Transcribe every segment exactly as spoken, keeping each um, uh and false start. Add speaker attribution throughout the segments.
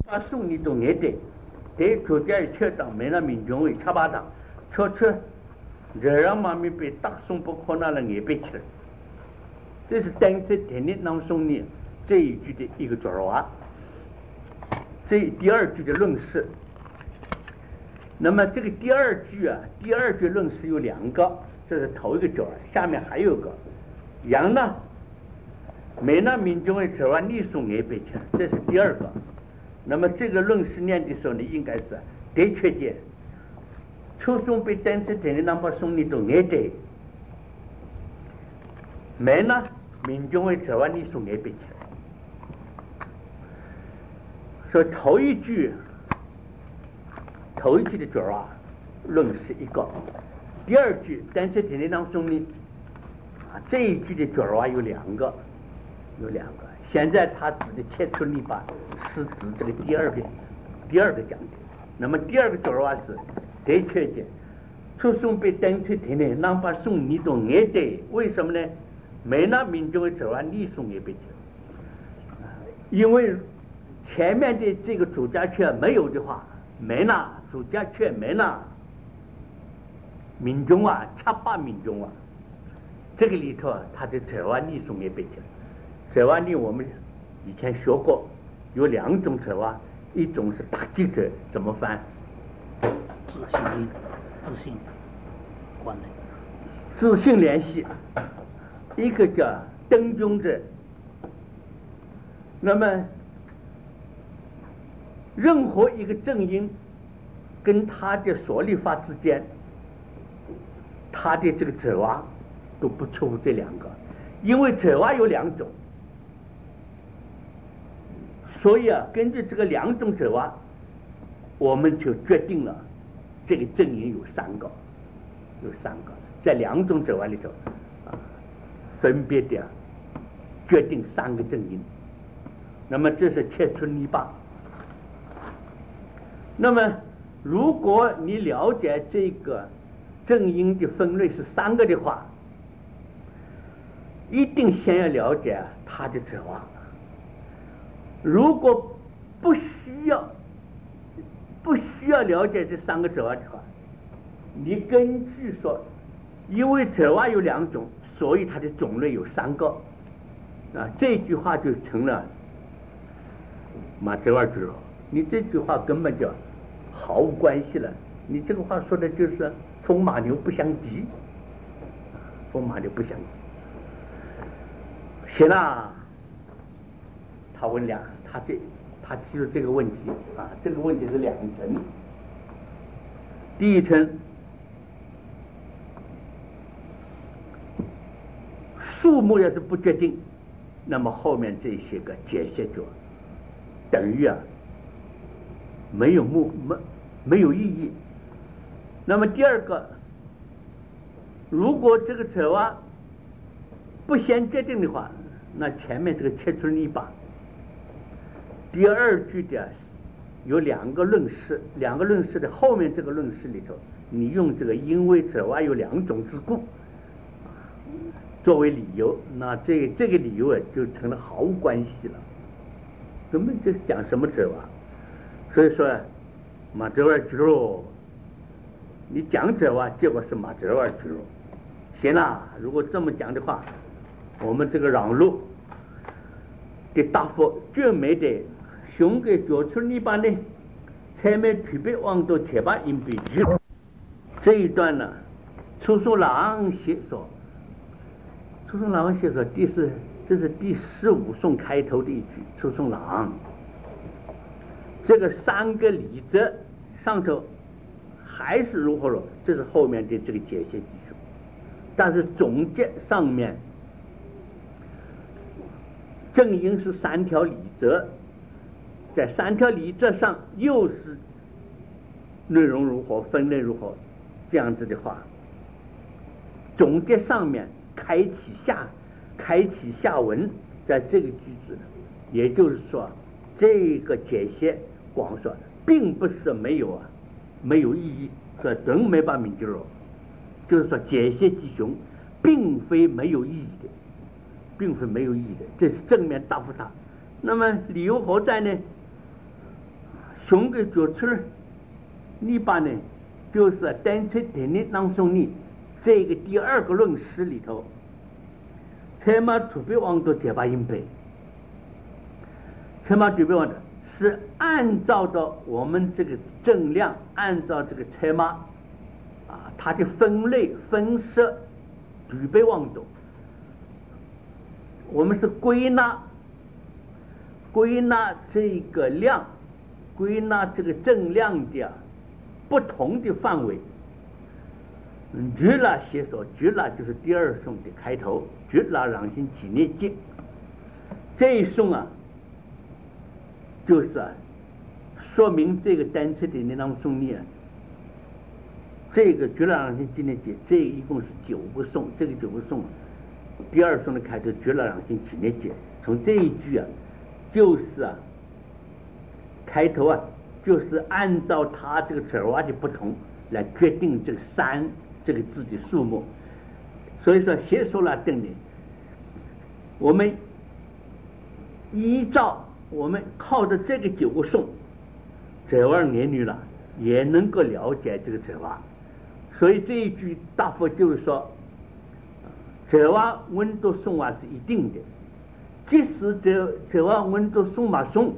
Speaker 1: 把送你都眼对，对主家却当没那民众为插巴掌，悄悄热让妈咪被打送不可能了眼背去了。这是单在田里当中呢这一句的一个角话，这第二句的论事。那么这个第二句啊，第二句论事有两个，这是头一个角，下面还有个羊呢，没那民众为指望你送眼背去，这是第二个。那么这个论事念的时候呢，应该是的确的，初中被单车田里那么送你都眼对，没呢民众为指望你送眼背去。说头一句，头一句的角啊，论是一个；第二句单车田里当中呢，啊这一句的角啊有两个，有两个。现在他指的切出泥巴是指这个第二个，第二个讲的。那么第二个角啊是的确的，初送被单车田里哪怕送你都眼对，为什么呢？没那民众会指望你送眼背去，因为前面的这个主家却没有的话，没那主家却没那民众啊，七八民众啊，这个里头他的指望你送眼背去。指望力我们以前学过，有两种指望，一种是打击者，怎么翻？
Speaker 2: 自信自信关联，
Speaker 1: 自信联系。一个叫登军者。那么任何一个阵营跟他的所立法之间，他的这个指望都不出乎这两个，因为指望有两种。所以啊，根据这个两种指望，我们就决定了这个阵营有三个，有三个，在两种指望里头啊，分别的决定三个阵营。那么这是切出泥巴。那么如果你了解这个阵营的分类是三个的话，一定先要了解它的指望。如果不需要不需要了解这三个指望的话，你根据说，因为指望有两种，所以它的种类有三个啊，这句话就成了马指望指望。你这句话根本就毫无关系了，你这个话说的就是风马牛不相及，风马牛不相及。行了。他问两，他这他提出这个问题啊，这个问题是两层。第一层，数目要是不决定，那么后面这些个解析就等于啊没有目没没有意义。那么第二个，如果这个指望不先决定的话，那前面这个切出泥巴。第二句的有两个论事，两个论事的后面这个论事里头，你用这个因为指望有两种之故作为理由，那这个、这个理由啊就成了毫无关系了，根本就讲什么指望。所以说马指望居肉，你讲指望，结果是马指望居肉。行了，如果这么讲的话，我们这个让路的答复绝没得。熊给脚出泥巴呢，才没匹配往到铁把硬币去。这一段呢，出书郎写说，出书郎写说，第是这是第十五颂开头的一句，出书郎。这个三个理则上头还是如何了？这是后面的这个解析技术，但是总结上面，正因是三条理则。在三条理则上又是内容如何，分类如何，这样子的话，总结上面开启下开启下文，在这个句子，也就是说这个解析光说并不是没有啊没有意义，说真没把名字了，就是说解析吉凶并非没有意义的，并非没有意义的，这是正面答复他。那么理由何在呢？ 熊给做出来，你把呢，就是单车田的当中呢，这个第二个论诗里头，车马储备王都结巴音背，车马储备王的是按照的我们这个正量，按照这个车马啊，它的分类分设储备王都，我们是归纳归纳这个量，归纳这个正量的不同的范围。嗯，觉拉写说，觉拉就是第二颂的开头，觉拉让心纪念节。这一颂啊，就是啊，说明这个单车的那当颂里啊，这个觉拉让心纪念节，这一共是九个颂，这个九个颂，第二颂的开头，觉拉让心纪念节，从这一句啊，就是啊，开头啊，就是按照它这个词瓦的不同来决定这个三这个字的数目。所以说写说了等的，我们依照我们靠着这个九个颂，这玩意言语了，也能够了解这个词瓦。所以这一句大佛就是说，词瓦温度颂瓦是一定的，即使这这碗温度送马送，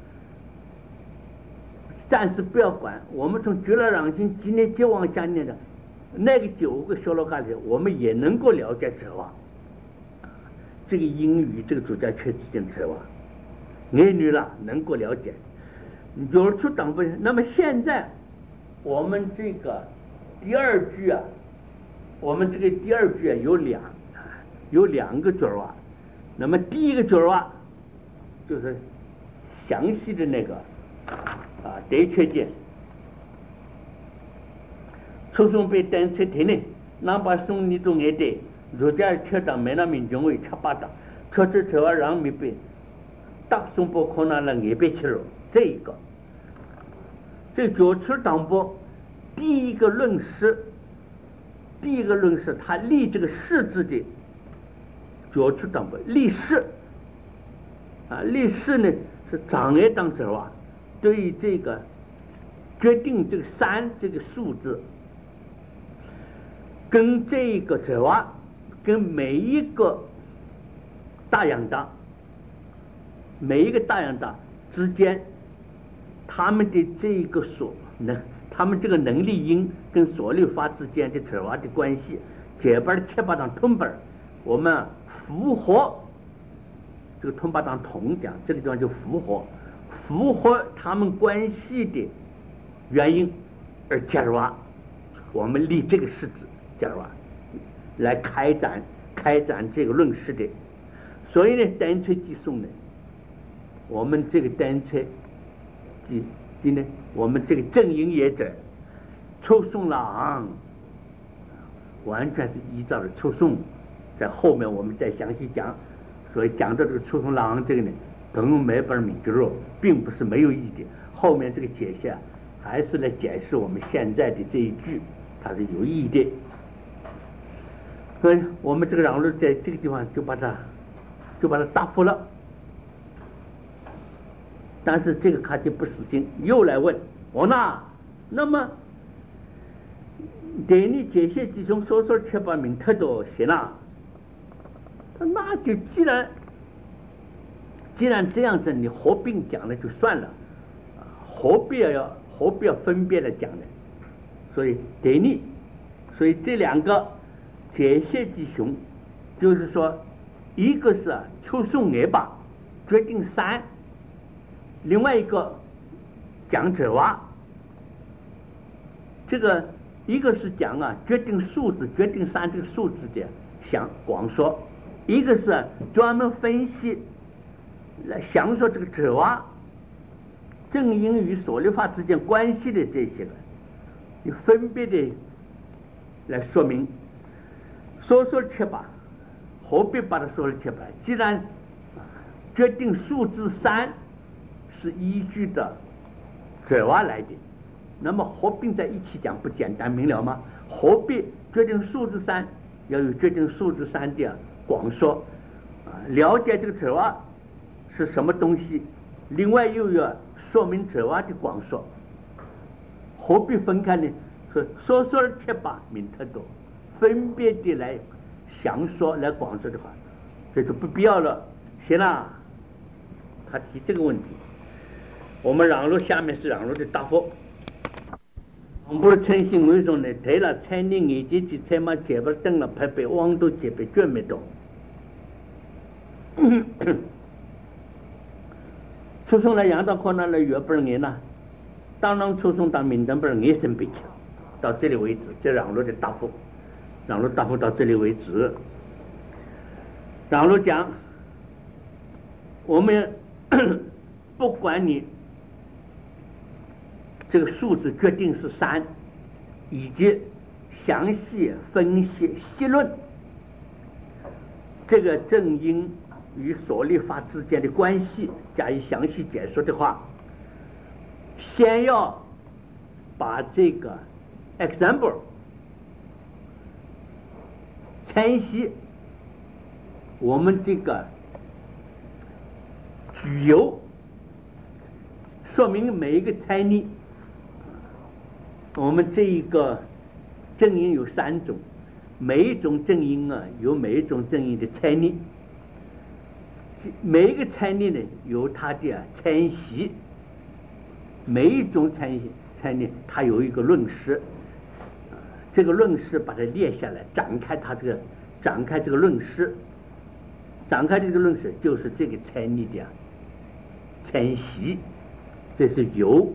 Speaker 1: 暂时不要管。我们从觉拉让心纪念节往下念的那个九个小老嘎里，我们也能够了解这话。这个英语这个主家缺之间这话，言语了能够了解。有出党不？那么现在我们这个第二句啊，我们这个第二句啊有两有两个角啊。那么第一个角啊，就是详细的那个啊，得确见。初送被单车停呢，哪把送你都爱得，如家缺党没那民众为七八党，确实这话让没被，大送不可能了爱被去了。这一个，这角出党部第一个论诗，第一个论诗，他立这个士字的。角出党部立誓啊，立誓呢是障碍当者啊，对于这个决定这个三这个数字，跟这个者啊，跟每一个大洋大，每一个大洋大之间，他们的这个所能，他们这个能力因跟所律法之间的者啊的关系，这边七八张通本，我们符合这个通巴当同讲，这个地方就符合符合他们关系的原因而加入啊，我们立这个式子加入啊，来开展开展这个论事的。所以呢，单车寄送呢，我们这个单车寄寄呢，我们这个正营业者抽送郎，完全是依照着抽送。在后面我们再详细讲，所以讲到这个出从郎这个呢，等于每本名就肉，并不是没有意义的。后面这个解释啊，还是来解释我们现在的这一句，它是有意义的。所以我们这个让路在这个地方就把它就把它答复了。但是这个卡就不死心，又来问我那那么对你解释其中说说七八名特多行了。那就既然既然这样子，你合并讲了就算了，何必要何必要分别的讲呢？所以对你，所以这两个解释吉凶，就是说，一个是啊抽送二把决定三，另外一个讲者娃，这个一个是讲啊决定数字决定三这个数字的想广说。一个是专门分析来详说这个者娃正因与所律法之间关系的这些个，你分别的来说明。说说七八，何必把它说了七八？既然决定数字三是依据的者娃来的，那么合并在一起讲不简单明了吗？何必决定数字三要有决定数字三的广说啊，了解这个者娃是什么东西，另外又要说明者蛙的广说，何必分开呢？说说说而切把名特多，分别的来详说来广说的话，这就不必要了。行了，他提这个问题，我们让路下面是让路的答复。王不诚信为什么呢？对了，才你眼睛去才嘛结不等了，拍被网都结被卷没到。出生来养到可能来月不人呐，当然出生到明灯不人也生被抢。到这里为止，这让路的答复，让路答复到这里为止。让路讲，我们不管你这个数字决定是三，以及详细分析析论这个正因与所立法之间的关系加以详细解说的话，先要把这个 example 参析我们这个举由，说明每一个猜例，我们这一个正音有三种，每一种正音啊有每一种正音的猜例，每一个猜例呢有它的参析，每一种参析猜例它有一个论式，这个论式把它列下来，展开它这个展开这个论式，展开这个论式就是这个猜例的参析，这是由。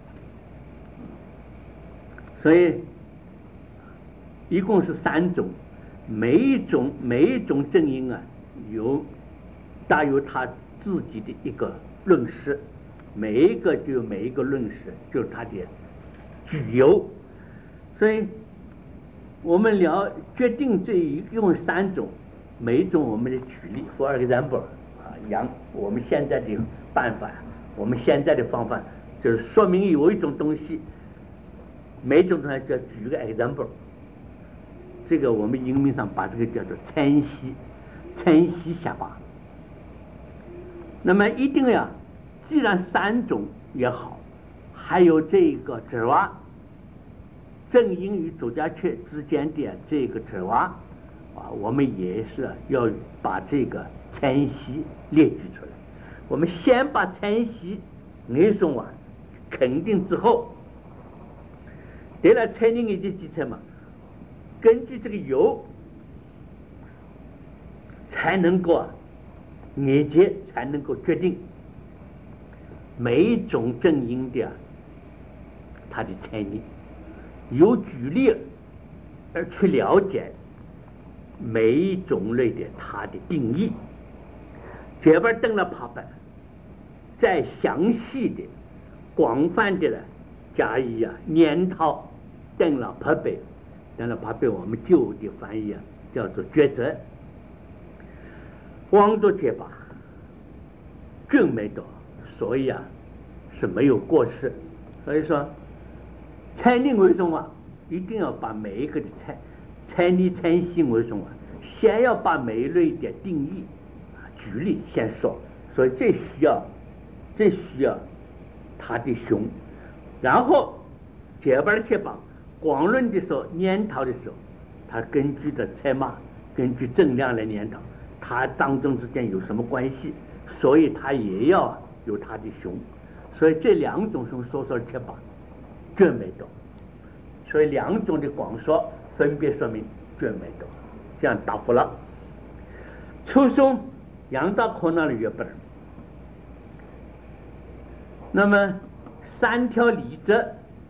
Speaker 1: 所以一共是三种，每一种每一种正音啊有大有它自己的一个论式，每一个就有每一个论式，就是它的举由。所以我们聊决定这一共三种，每一种我们的举例 for example 啊，杨我们现在的办法，我们现在的方法就是说明有一种东西，每种东西就举个 example， 这个我们英文上把这个叫做参析，参析下巴。那么一定要，既然三种也好，还有这个指蛙正音与主加阙之间的这个指蛙啊，我们也是要把这个参析列举出来。我们先把参析内容啊肯定之后，对了，猜你眼睛记测嘛，根据这个由才能够眼睛才能够决定每一种正音的它的猜疑，有举例而去了解每一种类的它的定义，这边登了爬板，再详细的广泛的加以啊研讨，登了爬板，登了爬板我们旧的翻译啊叫做抉择，王作结巴更没多，所以啊是没有过失。所以说猜例为什么一定要把每一个的猜猜例猜析为什么先要把每一类的定义举例先说，所以这需要这需要他的熊，然后这边去把广论的时候研讨的时候，他根据的猜码根据正量来研讨它当中之间有什么关系，所以它也要有它的熊，所以这两种熊说说切把卷没多，所以两种的广说分别说明卷没多，这样答复了。初松杨大可那的月本，那么三条理则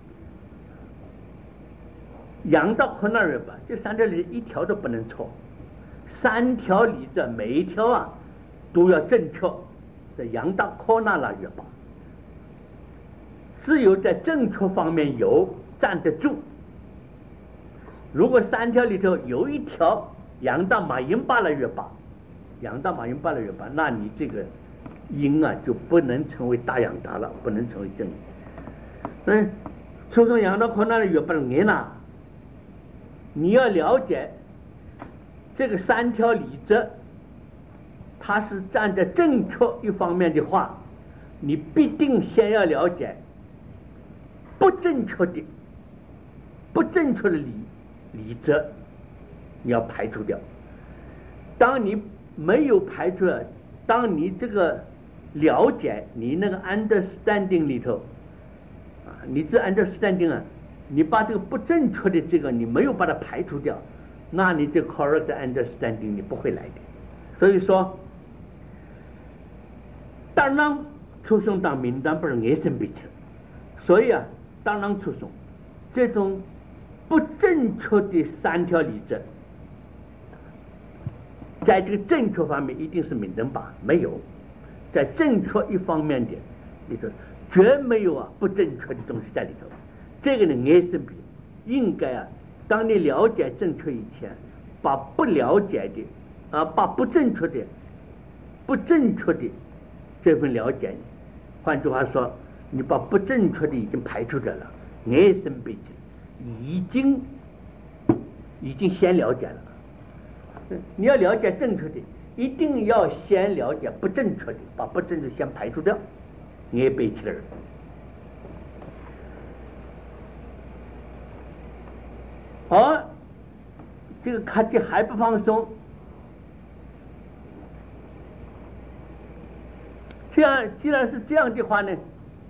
Speaker 1: 杨大可那月本，这三条理一条都不能错，三条理则每一条啊都要正确，在杨大可那拉月本，只有在正确方面有站得住。如果三条里头有一条杨大马音巴了月巴，杨大马音巴了月巴，那你这个音啊就不能成为大杨大了，不能成为正音。嗯，初中杨大可那的月巴的人呐，你要了解这个三条理则，它是站在正确一方面的话， 你必定先要了解不正确的、不正确的理理则，你要排除掉。当你没有排除了，当你这个了解你那个 understanding 里头啊，你这 understanding 啊，你把这个不正确的这个你没有把它排除掉，那你这 correct understanding 你不会来的。所以说，当然出生当民当不是爱生必求，所以啊，当然出生这种不正确的三条理则，在这个正确方面一定是明灯吧？没有，在正确一方面的里头，绝没有啊不正确的东西在里头。这个呢，爱生必应该啊，当你了解正确以前，把不了解的啊，把不正确的、不正确的这份了解，换句话说，你把不正确的已经排除掉了，爱生必求，已经已经先了解了。你要了解正确的，一定要先了解不正确的，把不正确先排除掉，爱背起来。而这个卡机还不放松，这样既然是这样的话呢，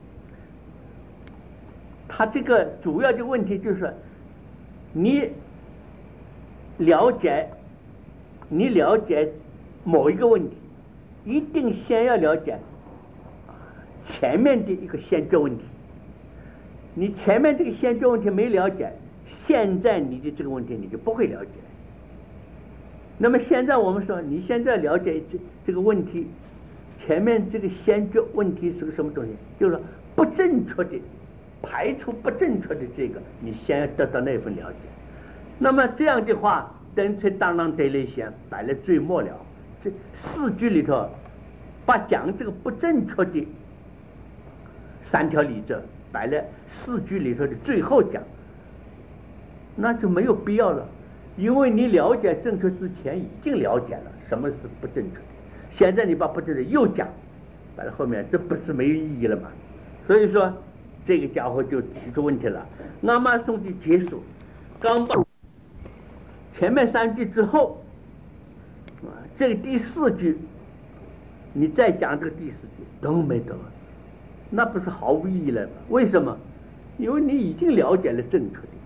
Speaker 1: 他这个主要的问题就是你了解你了解某一个问题，一定先要了解前面的一个先决问题。你前面这个先决问题没了解，现在你的这个问题你就不会了解。那么现在我们说，你现在了解这这个问题，前面这个先决问题是个什么东西？就是说不正确的，排除不正确的这个，你先要得到那份了解。那么这样的话，等于当然得了些摆了最末了。这四句里头，把讲这个不正确的三条理则摆了四句里头的最后讲，那就没有必要了，因为你了解正确之前已经了解了什么是不正确的，现在你把不正确又讲摆在后面，这不是没有意义了吗？所以说这个家伙就提出问题了。阿妈诵的结束，刚把前面三句之后啊，这个第四句你再讲这个第四句都没得，那不是毫无意义了吗？为什么？因为你已经了解了正确的，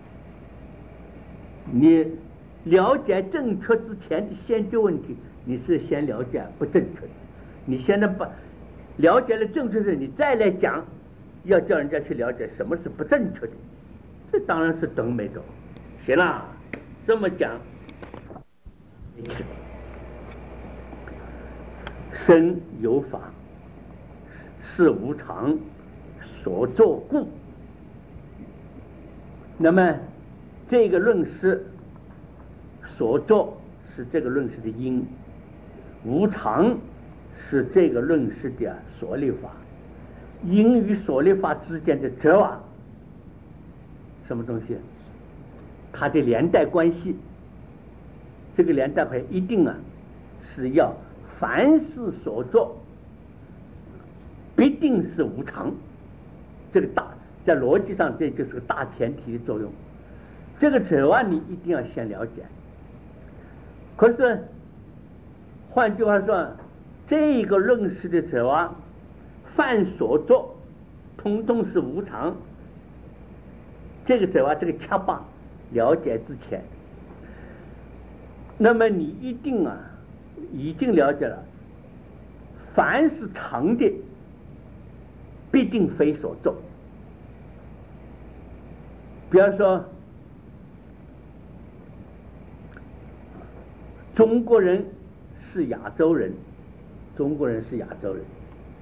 Speaker 1: 你了解正确之前的先决问题，你是先了解不正确的。你现在把了解了正确的，你再来讲，要叫人家去了解什么是不正确的，这当然是等没得。行了，这么讲，生有法，是无常，所作故。那么这个论师所作是这个论师的因，无常是这个论师的所立法，因与所立法之间的折往，什么东西？它的连带关系，这个连带关系一定啊是要凡事所作必定是无常，这个大在逻辑上这就是个大前提的作用。这个指望你一定要先了解。可是换句话说，这个论事的指望凡所作通通是无常，这个指望这个恰巴了解之前，那么你一定啊已经了解了，凡是常的必定非所作。比方说中国人是亚洲人，中国人是亚洲人，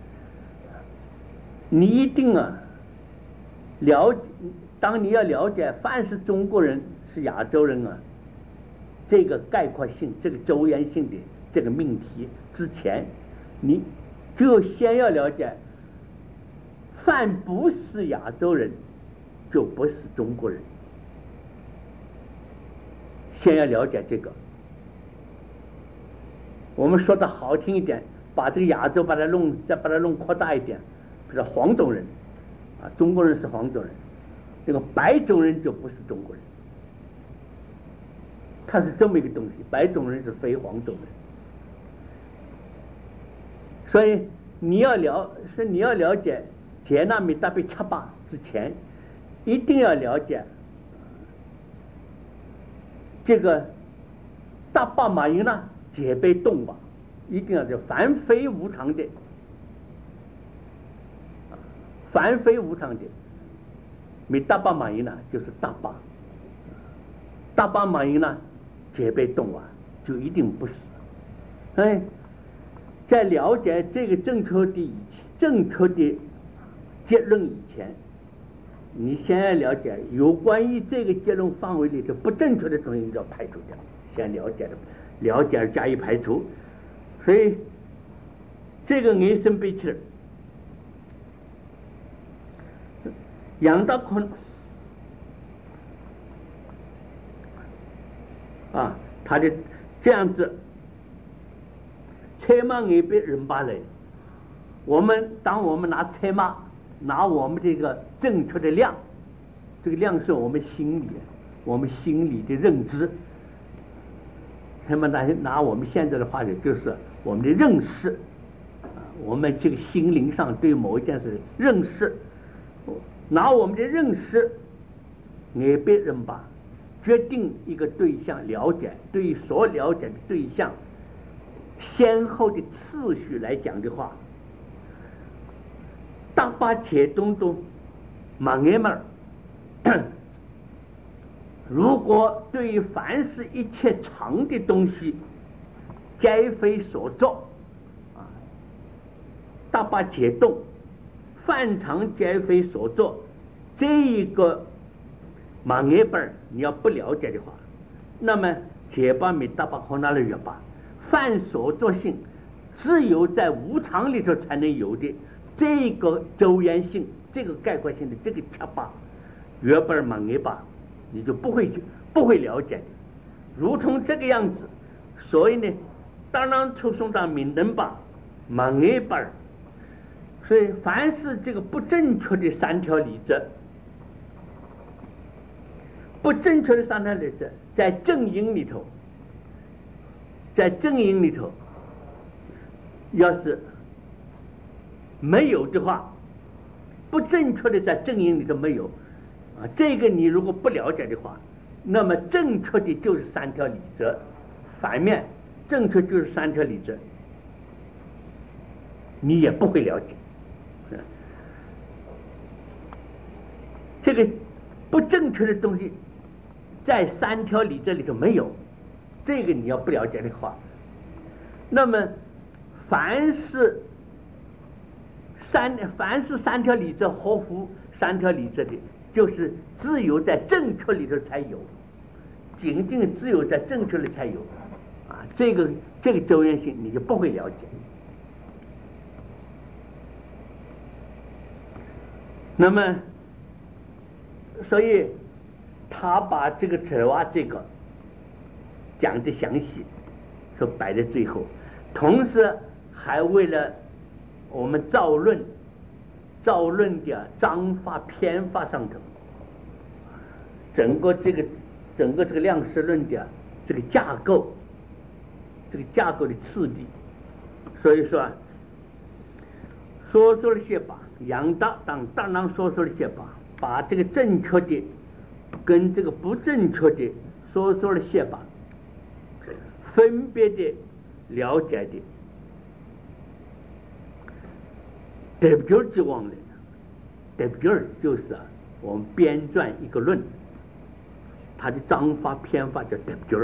Speaker 1: 你一定啊了解，当你要了解凡是中国人是亚洲人啊这个概括性这个周延性的这个命题之前，你就先要了解凡不是亚洲人就不是中国人，先要了解这个。我们说的好听一点， 把这个亚洲把它弄再把它弄扩大一点，比如说黄种人啊，中国人是黄种人，这个白种人就不是中国人，它是这么一个东西，白种人是非黄种人。所以你要了是你要了解杰纳米达贝恰巴之前，一定要了解这个大巴马因呢解被动吧，一定要是凡非无常的，凡非无常的，米大巴马因呢就是大巴，大巴马因呢解被动啊，就一定不是。哎，在了解这个正确的以前正确的结论以前，你先要了解有关于这个结论范围里的不正确的东西，你要排除掉，先了解的了解而加以排除。所以这个人生悲切杨大坤啊，他的这样子车马也被人把来，我们当我们拿车马拿我们这个正确的量，这个量是我们心里我们心里的认知，那么拿拿我们现在的话语就是我们的认识，我们这个心灵上对某一件事认识，拿我们的认识也被人把决定一个对象了解，对于所了解的对象先后的次序来讲的话，大把解东东马爷们儿，如果对于凡是一切常的东西皆非所作啊，大把解动犯常皆非所作，这一个马爷们儿你要不了解的话，那么解把米大把和那了约吧，犯所作性只有在无常里头才能有的这个周延性，这个概括性的这个恰巴约本马爷吧，你就不会不会了解的，如同这个样子。所以呢，当然出送到闽南吧马爷吧，所以凡是这个不正确的三条理则，不正确的三条理则在正音里头，在正音里头要是没有的话，不正确的在正音里头没有啊，这个你如果不了解的话，那么正确的就是三条理则，反面正确就是三条理则，你也不会了解。这个不正确的东西在三条理则里头没有，这个你要不了解的话，那么凡是三凡是三条理则合乎三条理则的，就是只有在正确里头才有，仅仅只有在正确里才有啊，这个这个周延性你就不会了解。那么所以他把这个哲瓦这个讲的详细，说摆在最后，同时还为了我们造论造论的章法篇法上头，整个这个整个这个量实论的这个架构，这个架构的次第，所以说说说了些吧，杨大当当当说说了些吧，把这个正确的跟这个不正确的说说了些吧，分别的了解的。代表就忘了，代表就是啊，我们编撰一个论，它的章法篇法叫代表，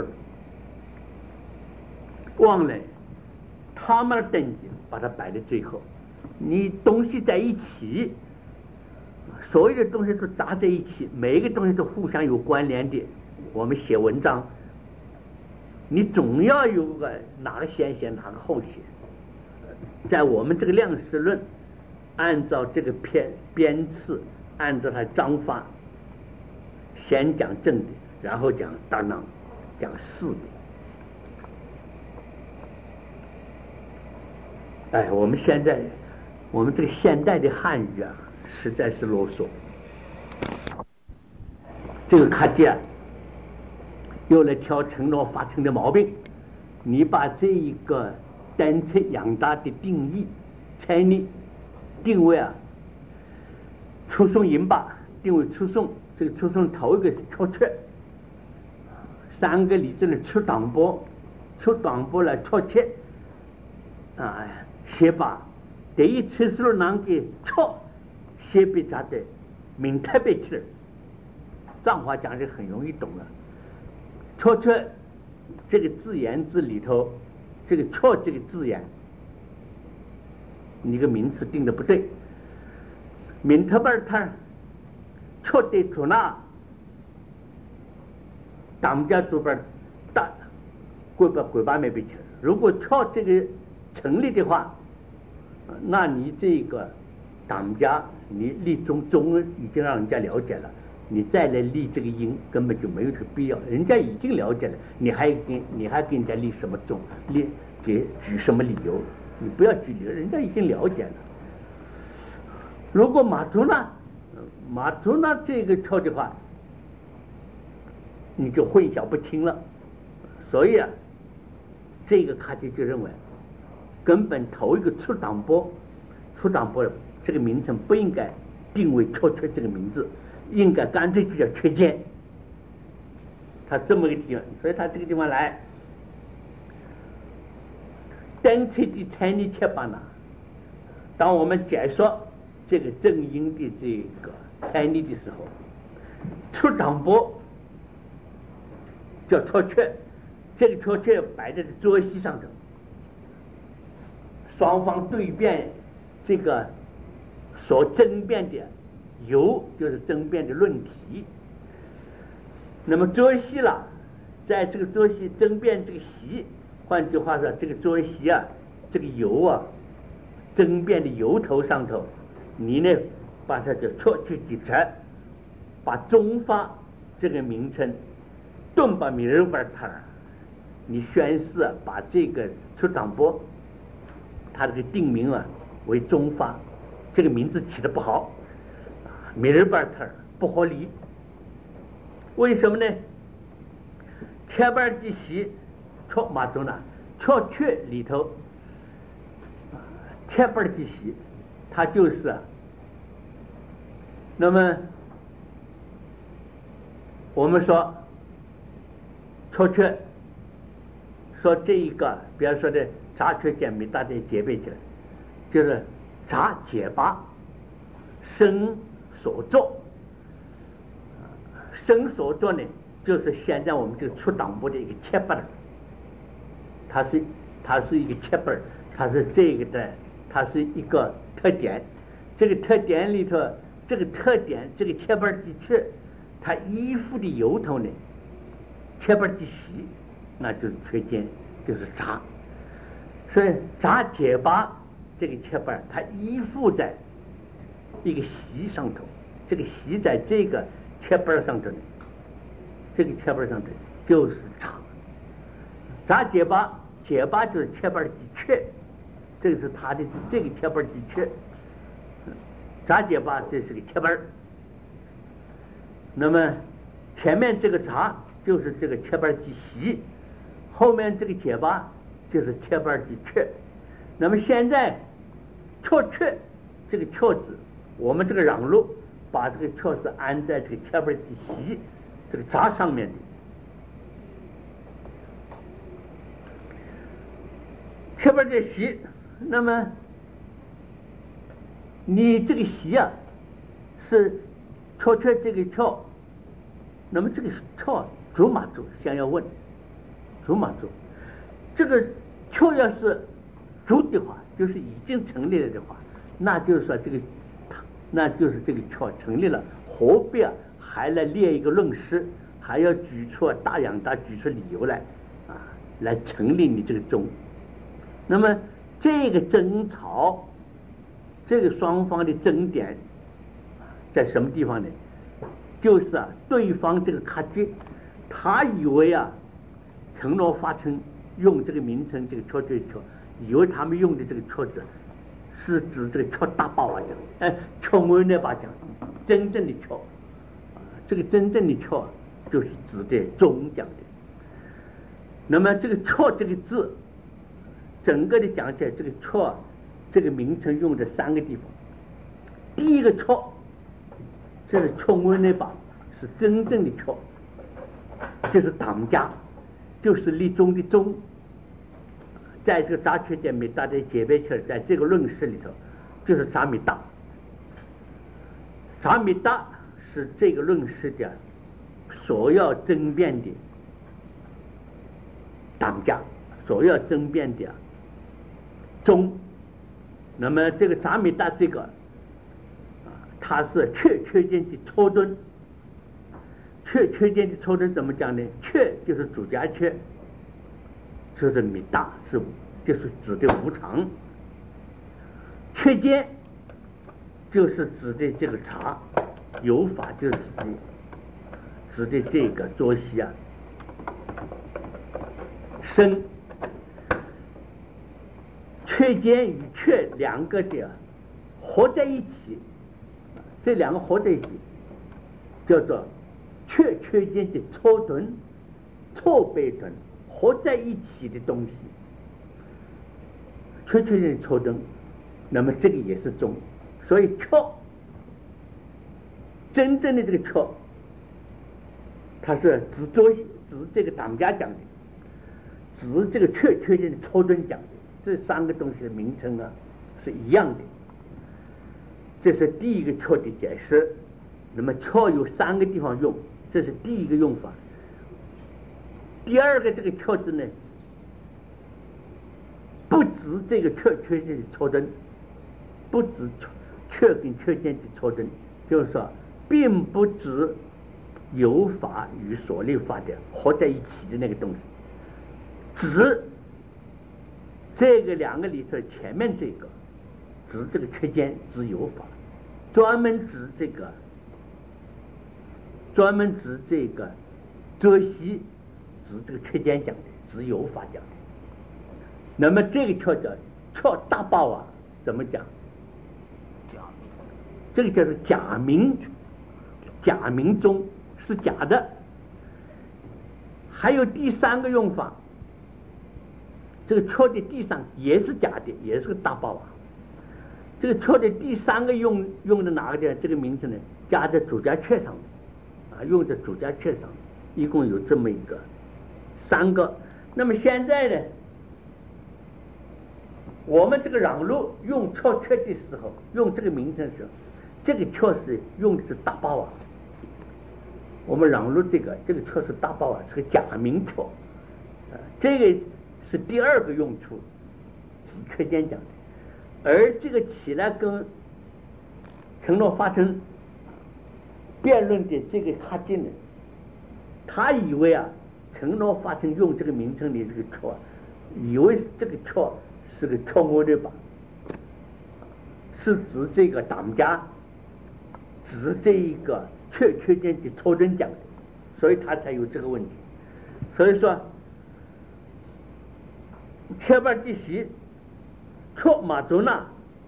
Speaker 1: 忘了他们的等级把它摆在最后，你东西在一起，所有的东西都杂在一起，每一个东西都互相有关联的。我们写文章，你总要有个哪个先写哪个后写，在我们这个量实论。按照这个编编次，按照它章法，先讲正的，然后讲当当，讲事的。 哎，我们现在我们这个现代的汉语啊，实在是啰嗦。这个卡介啊，又来挑承诺发成的毛病。你把这一个单侧养大的定义，猜你定位啊，初送引把定位初送，这个初送头一个缺缺，三个里子的出挡波，出挡波来缺缺啊，先把第一次数能给错，先被他的名特别起来。脏话讲是很容易懂了，缺缺这个字眼字里头，这个错这个字眼，你个名词定的不对。名特别他错的出那，当家主边大鬼把鬼把没被吃。如果错这个成立的话，那你这个当家你立中中已经让人家了解了。你再来立这个音根本就没有这个必要，人家已经了解了，你还给你还给人家立什么宗，立给举什么理由？你不要举理由，人家已经了解了。如果马图呢，马图呢这个错的话，你就混淆不清了。所以啊，这个卡杰就认为，根本头一个出党波，出党波这个名称不应该定为错缺这个名字。应该干脆就叫缺见，他这么个地方，所以他这个地方来，单侧的猜你切巴呢。当我们解说这个正音的这个猜你的时候，出掌波叫错缺，这个错缺摆在桌席上头，双方对辩这个所争辩的。由就是争辩的论题，那么桌席了，在这个桌席争辩这个席，换句话说，这个桌席啊，这个由啊，争辩的由头上头，你呢把它就错去几成，把中发这个名称，顿把米尔巴塔，你宣誓啊，把这个出场波，它这个定名啊为中发，这个名字起得不好。米尔巴特不合理，为什么呢？切巴的席错马中呢？错缺里头，切巴的席，它就是啊。那么我们说错缺，说这一个，比方说的杂缺减没大家结背起来，就是杂解巴生。所作，生所作呢，就是现在我们这个出党部的一个切本，它是它是一个切本，它是这个的，它是一个特点。这个特点里头，这个特点，这个切本的确，它依附的由头呢，切本的习，那就是缺见，就是杂。所以杂解巴这个切本，它依附在一个习上头。这个习在这个切本上头呢，这个切本上头就是杂，杂解巴，解巴就是切本的确，这个是它的这个切本的确，杂解巴这是个切本，那么前面这个杂就是这个切本的习，后面这个解巴就是切本的确，那么现在错确这个错字，我们这个让路。把这个确实安在这个切本的习这个杂上面的，切本的习，那么你这个习啊是确确这个确，那么这个确竹马竹先要问竹马竹，这个确要是竹的话，就是已经成立了的话，那就是说这个。那就是这个确成立了，何必啊还来列一个论诗，还要举出大养大举出理由来啊，来成立你这个宗。那么这个争吵，这个双方的争点在什么地方呢？就是啊，对方这个卡吉，他以为啊，承诺发称用这个名称这个确确确， 以为他们用的这个确字是指这个确大包啊讲，哎，确安那把讲，真正的确，这个真正的确就是指的中讲的。那么这个确这个字，整个的讲起来，这个确这个名称用的三个地方。第一个确，这是确安那把，是真正的确，就是当家，就是立中的中。在这个杂缺点米大的解别切，在这个论式里头，就是杂米大。杂米大是这个论式的所要争辩的当家，所要争辩的中。那么这个杂米大这个啊，它是确缺间的抽敦。确缺间的抽敦怎么讲呢？确就是主家确。就是米大是就是指的无常，缺间就是指的这个茶，有法就是指的指的这个作息啊，生缺间与缺两个的合在一起，这两个合在一起叫做缺缺间的错顿错背顿。合在一起的东西，确确认抽灯，那么这个也是中，所以确真正的这个确，它是指作指这个党家讲的，指这个确确认的抽灯讲的，这三个东西的名称啊是一样的。这是第一个确的解释。那么确有三个地方用，这是第一个用法。第二个这个确字呢，不指这个确确间的抽针，不指确跟确间的抽针，就是说，并不指有法与所立法的合在一起的那个东西，指这个两个里头前面这个，指这个确间，指有法，专门指这个，专门指这个遮息。指这个确间讲的，指有法讲的。那么这个确叫确大报啊，怎么讲？这个叫做假名，假名中是假的。还有第三个用法，这个确的第三也是假的，也是个大报啊。这个确的第三个用用的哪个的这个名字呢？加在主家确上面啊，用在主家确上面，一共有这么一个。三个，那么现在呢，我们这个让路用确确的时候，用这个名称的时候，这个确实用的是大报啊。我们让路这个这个确实大报啊，是个假名确，啊，这个是第二个用处，是确间讲的。而这个起来跟承诺发生辩论的这个哈金呢，他以为啊。承诺发生用这个名称的这个确，以为这个确是个确安的吧，是指这个党家，指这一个确确间的抽针讲的，所以他才有这个问题。所以说，切巴第十，确马祖那，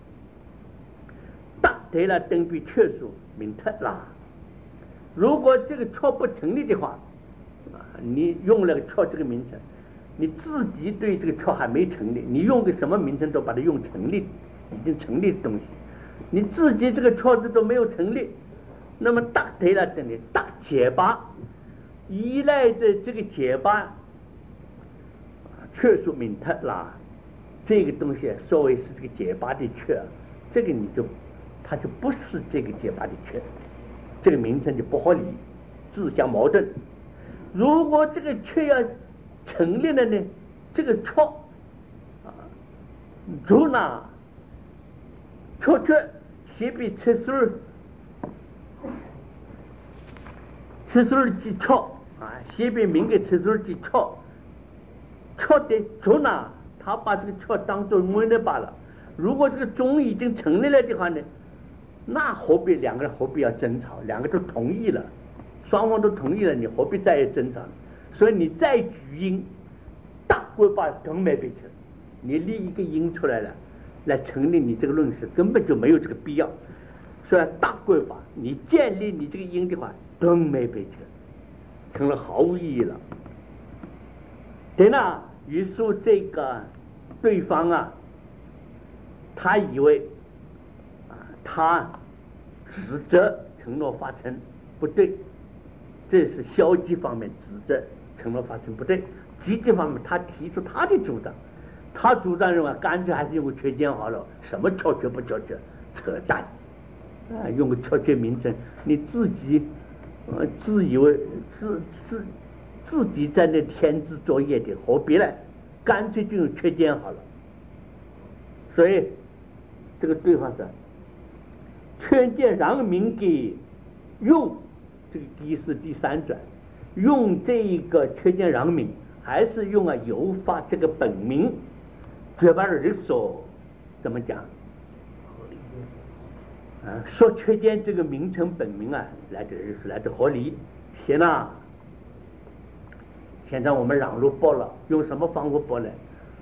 Speaker 1: 答对了等比确数明特啦。如果这个确不成立的话，你用了个确这个名称，你自己对这个确还没成立，你用个什么名称都把它用成立，已经成立的东西，你自己这个确字都没有成立，那么答对了等于答解巴，依赖着这个解巴，确数明特啦，这个东西所谓是这个解巴的确，这个你就它就不是这个解巴的确，这个名称就不合理，自相矛盾。如果这个确要成立了呢，这个确啊，如哪确确写比七十二，七十二记确啊，写比名给七十二记确，确的如哪，他把这个确当做温的罢了。如果这个中已经成立了的话呢，那何必两个人何必要争吵？两个都同意了。双方都同意了，你何必再争吵？所以你再举因，大会把同没被吃， 你立一个因出来了，来成立你这个论事，根本就没有这个必要。所以大规法，你建立你这个因的话，都没被成，成了毫无意义了。对呢，于是这个对方啊，他以为啊，他指责承诺发生不对，这是消极方面指责承诺发生不对。积极方面，他提出他的主张，他主张认为干脆还是用个缺减好了，什么确缺不确缺，扯淡啊！用个确缺名称，你自己呃自以为自自自己在那添置作业的，何必呢？干脆就用缺减好了。所以这个对方是缺减让民给用这个第四第三转，用这一个缺减让民。还是用啊诱发这个本名，绝把人说怎么讲？啊，说缺减这个名称本名啊，来的是来的合理。行了，现在我们让路报了，用什么方法报呢？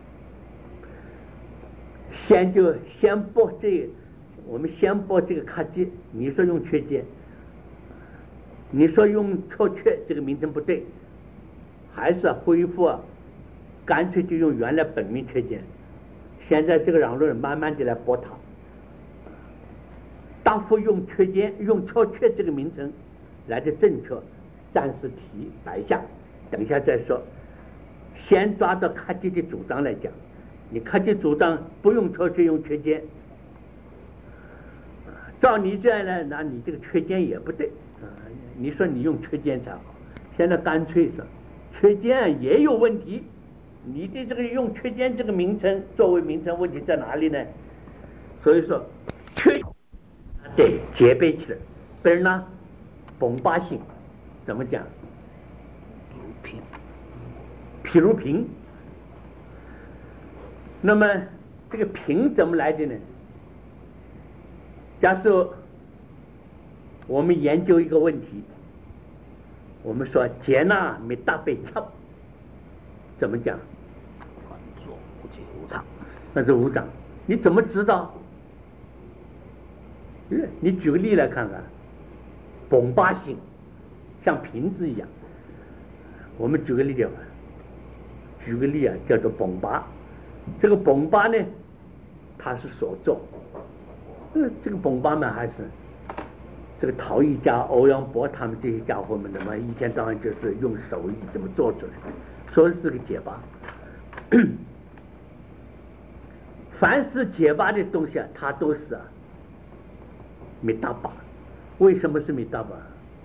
Speaker 1: 先就先报这，我们先报这个卡机。你说用缺减，你说用确缺这个名称不对。还是恢复啊，干脆就用原来本名缺减。现在这个让路人慢慢的来驳他，大幅用缺减用确缺这个名称来的正确，暂时提摆下，等一下再说。先抓到科技的主张来讲，你科技主张不用确缺用缺减，照你这样呢，那你这个缺减也不对啊。你说你用缺减才好，现在干脆说。缺减也有问题，你的这个用缺减这个名称作为名称问题在哪里呢？所以说缺对结备起来，不然呢崩巴性怎么讲？
Speaker 2: 平，
Speaker 1: 譬如平。那么这个平怎么来的呢？假设我们研究一个问题。我们说接纳没大被插，怎么讲？
Speaker 2: 换作无解无常，
Speaker 1: 那是无常。你怎么知道？你举个例来看看，崩巴性像瓶子一样。我们举个例子，举个例啊，叫做崩巴。这个崩巴呢，它是所做。嗯，这个崩巴呢，还是。这个陶艺家欧阳博他们这些家伙们的嘛，一天到晚就是用手艺这么做出来，说是个解巴。凡是解巴的东西啊，它都是啊没大把。为什么是没大把？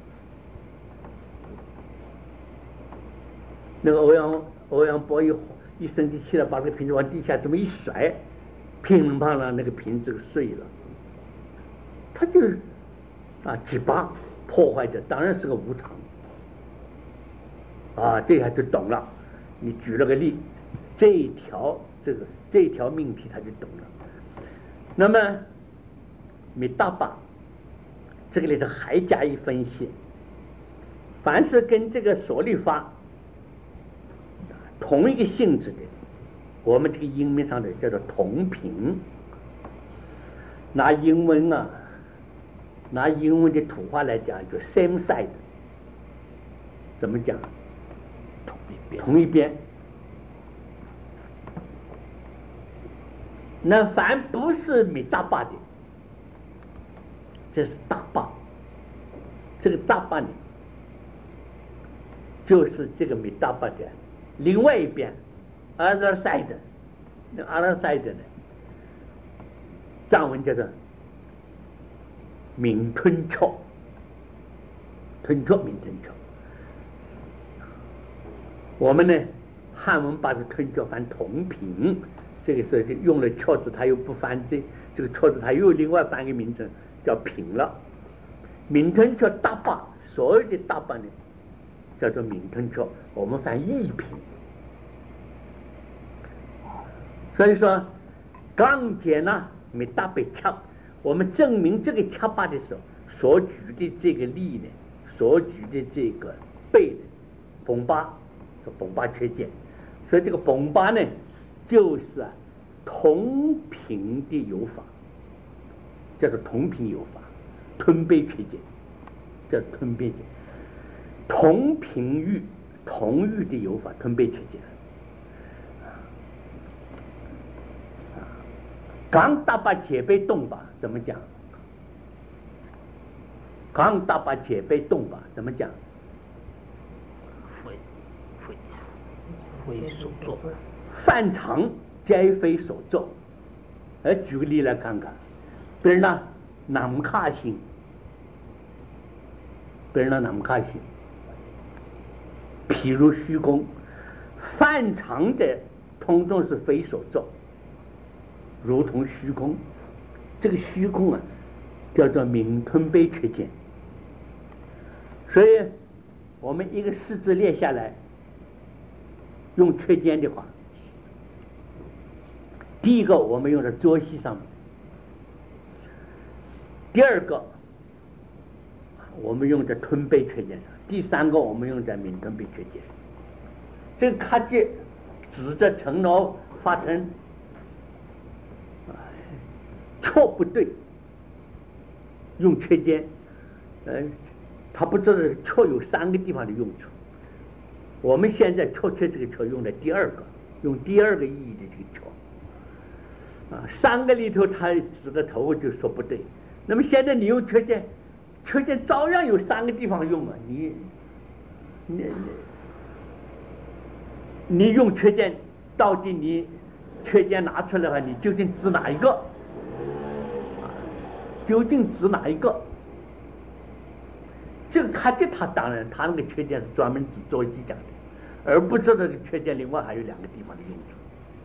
Speaker 1: 那个欧阳欧阳博一一生气气了，把这个瓶子往地下这么一甩，乒乓乓那个瓶子碎了，他就。啊，几把破坏的当然是个无常啊，这下就懂了。你举了个例，这一条这个这一条命题他就懂了。那么米大把这个里头还加以分析，凡是跟这个所律法同一个性质的，我们这个英文上的叫做同频。拿英文啊。拿英文的土话来讲，就 same side， 怎么讲？
Speaker 2: 同一边。
Speaker 1: 同一边。那凡不是米大坝的，这是大坝。这个大坝呢，就是这个米大坝的另外一边 ，other side， 那 other side 呢，藏文叫做。闽吞壳，吞壳闽吞壳。我们呢，汉文把这吞壳翻同频，这个时候就用了壳字，它又不翻这这个壳字，它又另外翻个名称叫平了。闽吞壳大坝，所有的大坝呢，叫做闽吞壳，我们翻一平。所以说，钢铁呢，没大被掐。我们证明这个掐把的时候，所举的这个例呢，所举的这个背呢，崩巴，说崩巴缺减，所以这个崩巴呢，就是啊同频的有法，叫做同频有法，吞背缺见，叫吞背见。同频域、同域的有法，吞背缺见。刚大把解背动法怎么讲？刚大把解背动法怎么讲？
Speaker 2: 非非非所作，
Speaker 1: 犯常皆非所作。呃，举个例来看看，比如呢，南卡心，比如呢，南卡心，譬如虚空，犯常的通通是非所作。如同虚空，这个虚空啊，叫做明吞背缺见。所以，我们一个式子列下来，用缺见的话，第一个我们用在作息上面，第二个我们用在吞背缺见上，第三个我们用在明吞背缺见。这个卡界指着承诺发成。错不对，用缺见，呃，他不知道错有三个地方的用处。我们现在错缺这个错用的第二个，用第二个意义的这个错，啊，三个里头他指的头就说不对。那么现在你用缺见，缺见照样有三个地方用啊，你，你，你用缺见，到底你缺见拿出来的话，你究竟指哪一个？究竟指哪一个？这个卡杰他当然他那个缺点是专门指作息讲的，而不知道这个缺点另外还有两个地方的用处。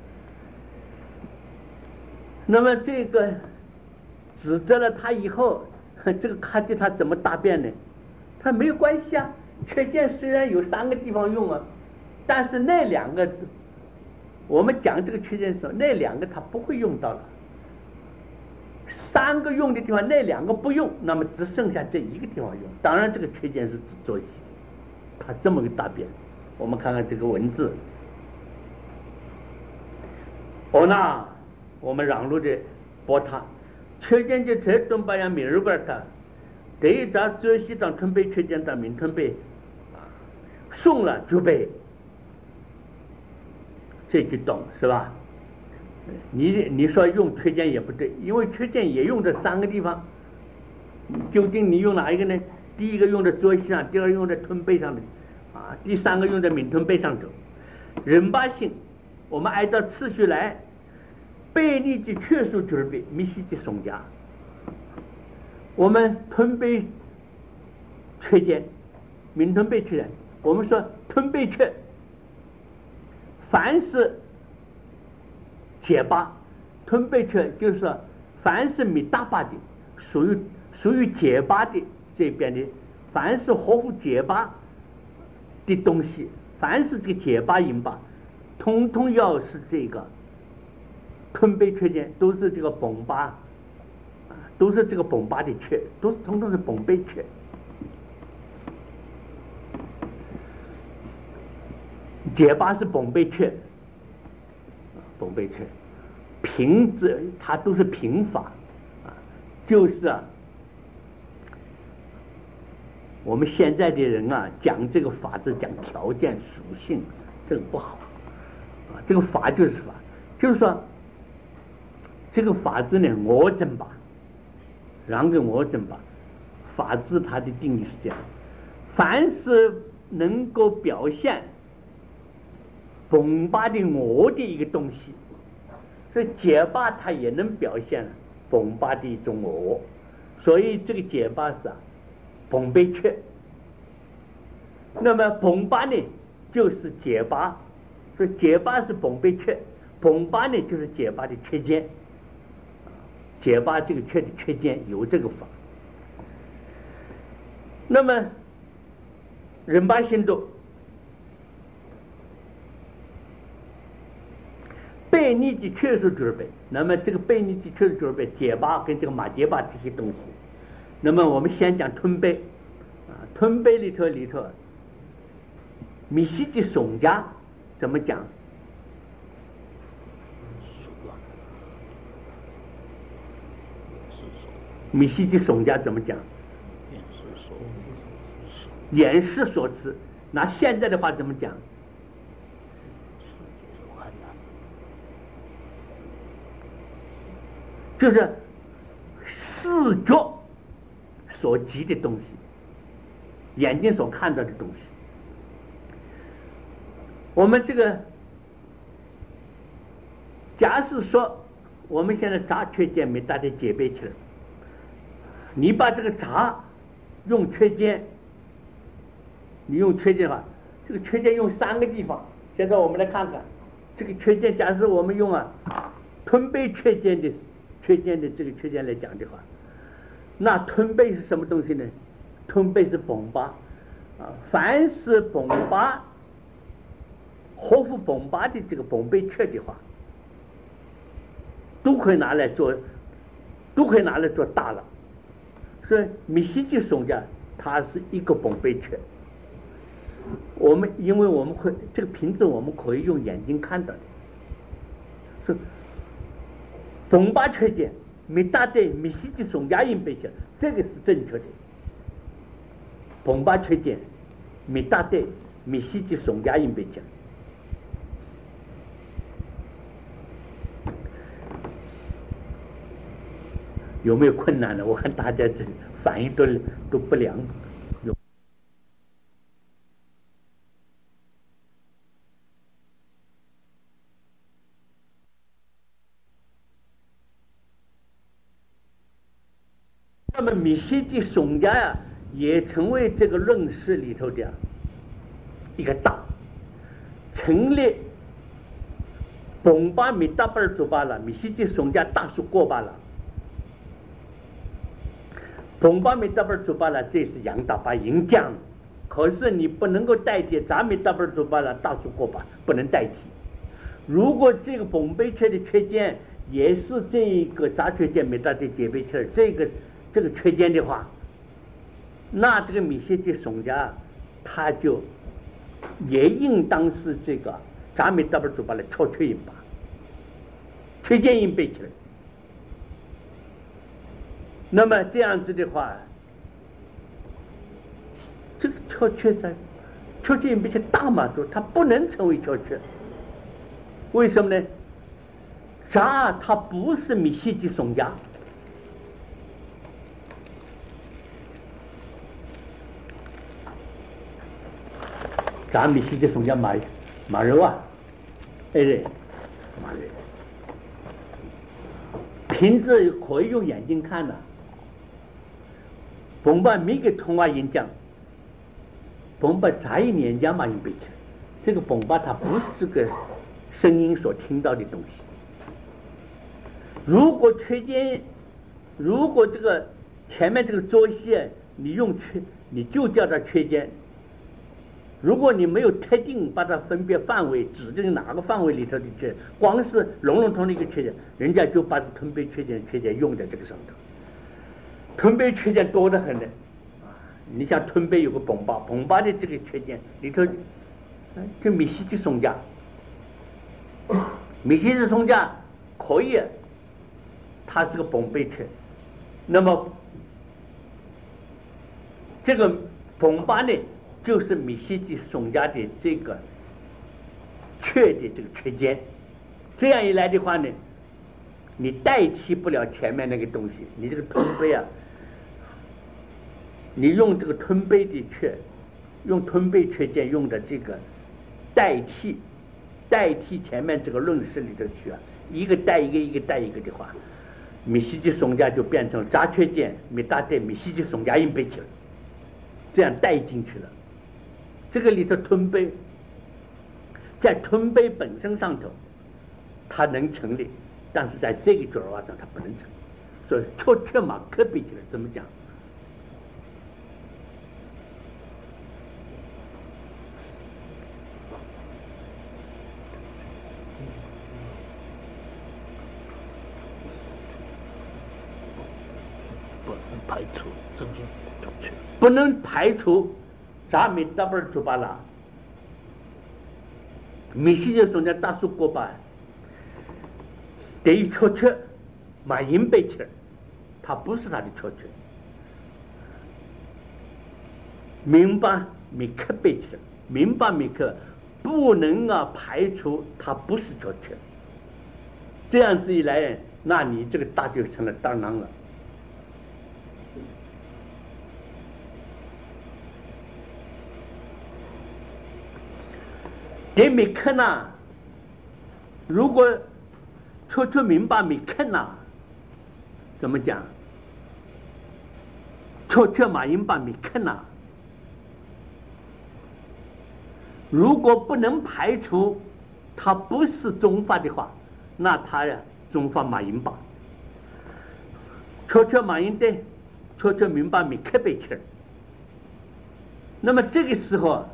Speaker 1: 那么这个指责了他以后，这个卡杰他怎么答辩呢？他没有关系啊，缺点虽然有三个地方用啊，但是那两个我们讲这个缺点的时候，那两个他不会用到了。三个用的地方，那两个不用，那么只剩下这一个地方用。当然，这个缺点是指作息，他这么个答辩。我们看看这个文字。哦，那我们让路的驳他，缺点就这种把样名儿个他，这一张作息上吞背缺点的名吞背，送了就背，这就懂是吧？你你说用缺见也不对，因为缺见也用这三个地方，究竟你用哪一个呢？第一个用在作息上，第二个用在吞背上的，啊，第三个用在敏吞背上走。人八性，我们按照次序来，背力的确数就是背，密西的松加。我们吞背缺见，敏吞背缺见，我们说吞背缺，凡是解巴吞背缺，就是说凡是米大巴的，属于属于解巴的这边的，凡是合乎解巴的东西，凡是这个解巴引巴，通通要是这个吞背缺见，都是这个崩巴啊，都是这个崩巴的缺，都是通通是崩背缺。解巴是崩背缺。崩背缺，平字它都是平法啊，就是啊，我们现在的人啊讲这个法子讲条件属性，这个不好啊，这个法就是法，就是说这个法子呢，我真吧，让给我真吧，法子它的定义是这样，凡是能够表现崩巴的我的一个东西，所以解巴它也能表现崩巴的一种我，所以这个解巴是啊崩背缺。那么崩巴呢就是解巴，所以解巴是崩背缺，崩巴呢就是解巴的缺见，解巴这个缺的缺见有这个法。那么人巴心中背逆的确实就是背，那么这个背逆的确实就是背解巴跟这个马结巴这些东西。那么我们先讲吞背啊，吞背里头里头，密西的松家怎么讲？ 米西吉宋家怎么讲？眼视所知。拿现在的话怎么讲？就是视觉所及的东西，眼睛所看到的东西。我们这个，假使说我们现在杂缺见没大家解背起来，你把这个杂用缺见，你用缺见的话，这个缺见用三个地方。现在我们来看看这个缺见，假使我们用啊吞背缺见的缺见的这个缺见来讲的话，那吞背是什么东西呢？吞背是本八啊，凡是本八合乎本八的这个本背缺的话，都可以拿来做，都可以拿来做大了。所以米西吉宋家它是一个本背缺。我们因为我们会这个瓶子我们可以用眼睛看到的，是本八缺见没大对米西吉宋家因背缺，这个是正确的。本八缺见没大对米西吉宋家因背缺。有没有困难呢？我看大家这反应都都不良。那么米西吉宋家呀，也成为这个论事里头的一个大，成立本八米大本做罢了，米西吉宋家大数过罢了。本八米大本做罢了，这是杨大把银匠，可是你不能够代替咱米大本做罢了，大数过罢不能代替。如果这个本背缺的缺见也是这个杂缺见没大的解背缺，这个这个缺见的话，那这个米西吉宋家他就也应当是这个杂米大本做罢了超缺因吧，缺见因背起来。那么这样子的话，这个超缺在超缺因背起大嘛，说它不能成为超缺。为什么呢？杂它不是米西吉宋家，杂米西吉宋家马马肉啊，哎对，马肉，瓶子可以用眼睛看的。本把没给通话演讲，本把杂一演讲嘛，用背起来。这个本把它不是这个声音所听到的东西。如果缺见，如果这个前面这个作息你用缺，你就叫它缺见。如果你没有特定把它分别范围指定哪个范围里头的缺，光是笼笼统的一个缺点，人家就把吞背缺点缺点用在这个上头。吞背缺点多得很呢，你像吞背有个本八，本八的这个缺点里头，就米西吉宋家，米西吉宋家可以，它是个本背缺，那么这个本八呢，就是米西吉宋家的这个缺的这个缺点，这样一来的话呢，你代替不了前面那个东西，你这个吞背啊。你用这个吞背的缺，用吞背缺见用的这个代替，代替前面这个论事里头去啊，一个带一个，一个带一个的话，米西吉宋家就变成杂缺见米大带米西吉宋家硬背起来，这样带进去了。这个里头吞背，在吞背本身上头，它能成立，但是在这个角儿上它不能成立，所以错缺马克背起来怎么讲？
Speaker 2: 排除正经正确，
Speaker 1: 不能排除咱们大本做罢了，米西吉宋家大数过吧，等于错缺马银背起来， 它不是它的缺缺。明白米克背起来，明白米克不能啊排除它不是缺缺。这样子一来，那你这个大就成了当啷了。给米克呢？如果说出明白米克呢，怎么讲？说出马英把米克呢？如果不能排除他不是中法的话，那他呀中法马英吧。说出马英的，说出明白米克被吃。那么这个时候。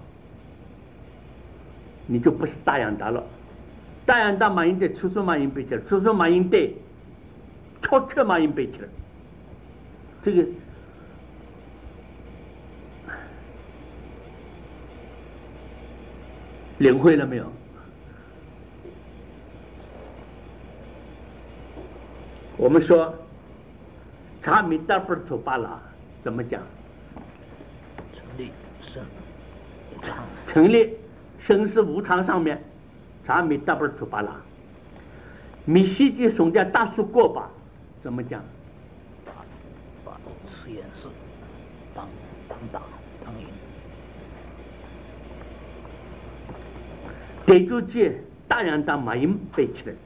Speaker 1: 你就不是大洋大了，大洋大马英的出手马英被吃，出手马英的超车马英被吃，这个领会了没有？我们说查米达布图巴拉怎么讲？
Speaker 2: 成立生无常，
Speaker 1: 成立。生死无常上面，查米达布图巴拉，米西吉松家大树过吧，怎么讲？
Speaker 2: 把把实验室当当打当赢。
Speaker 1: 给出去大洋当马英背起来。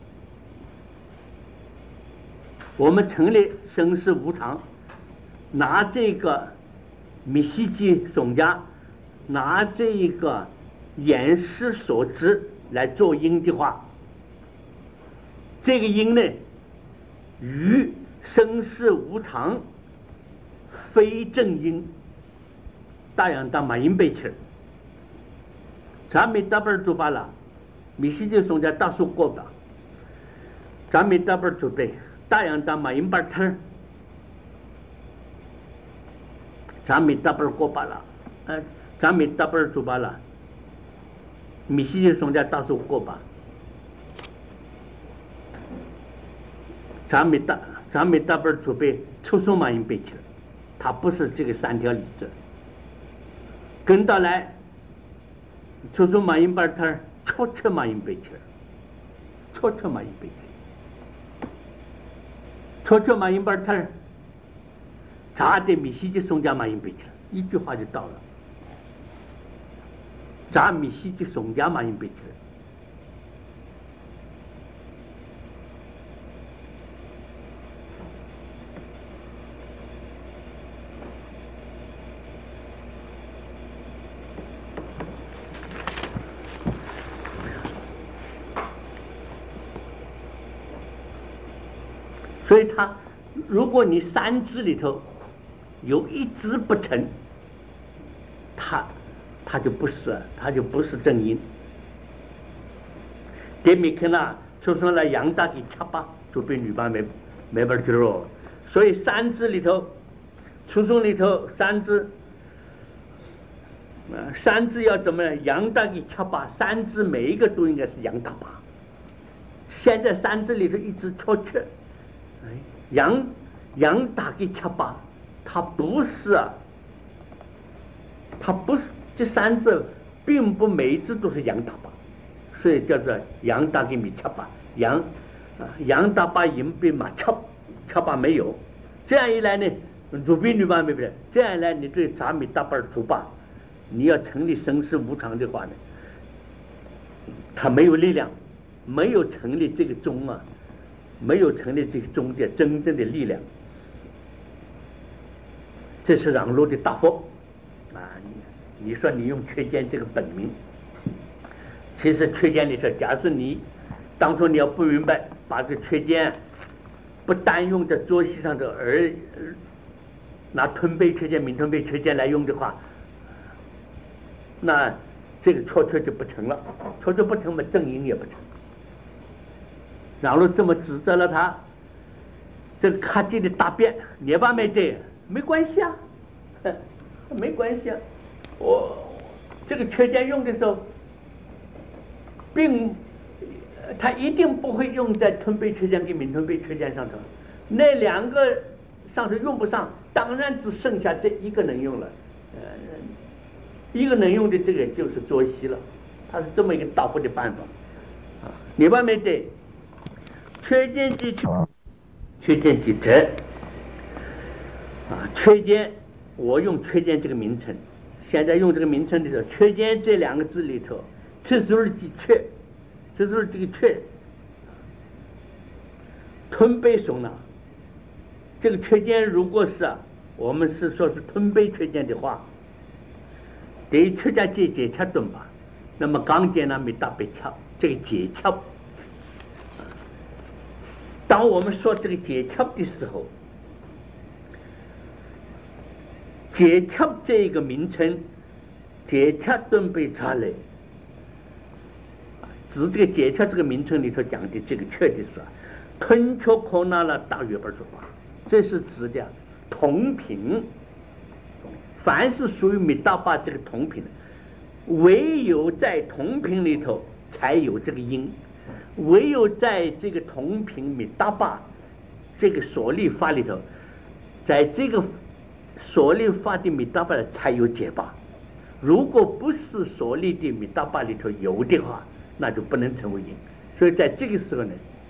Speaker 1: 我们成立生死无常，拿这个米西吉松家，拿这一个。言师所知来做因的话，这个因呢，与生死无常非正因，大洋当马英被吃，咱们大本做罢了，米西就松家大树过吧，咱们大本准备大洋当马英把吃，咱们大本过罢了，呃，咱们大本做罢了。米西就松家大树过吧，咱们大咱们大本准备出手马英被吃，他不是这个三条理子。跟到来，出手马英把他超车马英被吃，超车马英被吃，超车马英把他查的米西就松家马英被吃，一句话就到了。咱米西的松家马英被吃，所以他，如果你三支里头有一支不成，他。他就不是，他就不是正因。给米克纳出生了杨大给七八，就被女班没没法去了。所以三支里头，出生里头三支，啊，三支要怎么样？杨大给七八，三支每一个都应该是杨大八。现在三支里头一支缺缺，哎，杨杨大给七八，他不是啊，他不是。这三字并不每一字都是杨大八，所以叫做杨大给米七八，杨啊杨大八银被马七七八没有，这样一来呢，主宾女班没不是？这样一来，你对杂米大半主八，你要成立生死无常的话呢，他没有力量，没有成立这个宗啊，没有成立这个宗的真正的力量，这是让路的大佛啊。你说你用缺见这个本名，其实缺见里头，假设你当初你要不明白，把这缺见不单用在桌席上的，而拿吞背缺见、明吞背缺见来用的话，那这个错错就不成了，错错不成嘛，正因也不成。然后这么指责了他，这个卡基的大便也罢没对，没关系啊，没关系啊。我这个缺见用的时候，并他一定不会用在吞背缺见跟明吞背缺见上头，那两个上头用不上，当然只剩下这一个能用了。呃，一个能用的这个就是作息了，它是这么一个导火的办法啊。你外面的缺见即缺见即折啊，缺见我用缺见这个名称，现在用这个名称的时候，缺见这两个字里头，这就是即缺，这就是这个缺，吞背怂了。这个缺见如果是啊，我们是说是吞背缺见的话，得缺加解解切顿吧。那么刚解呢没大被切，这个解切，当我们说这个解切的时候，解切这个名称，解切顿被查来，指这个解切这个名称里头讲的这个缺的是啊，吞缺可拿了大月本说话。这是指的同频，凡是属于米大巴这个同频的，唯有在同频里头才有这个音，唯有在这个同频米大巴这个所立法里头，在这个所立法的米大巴才有解巴。如果不是所立的米大巴里头有的话，那就不能成为音。所以在这个时候呢，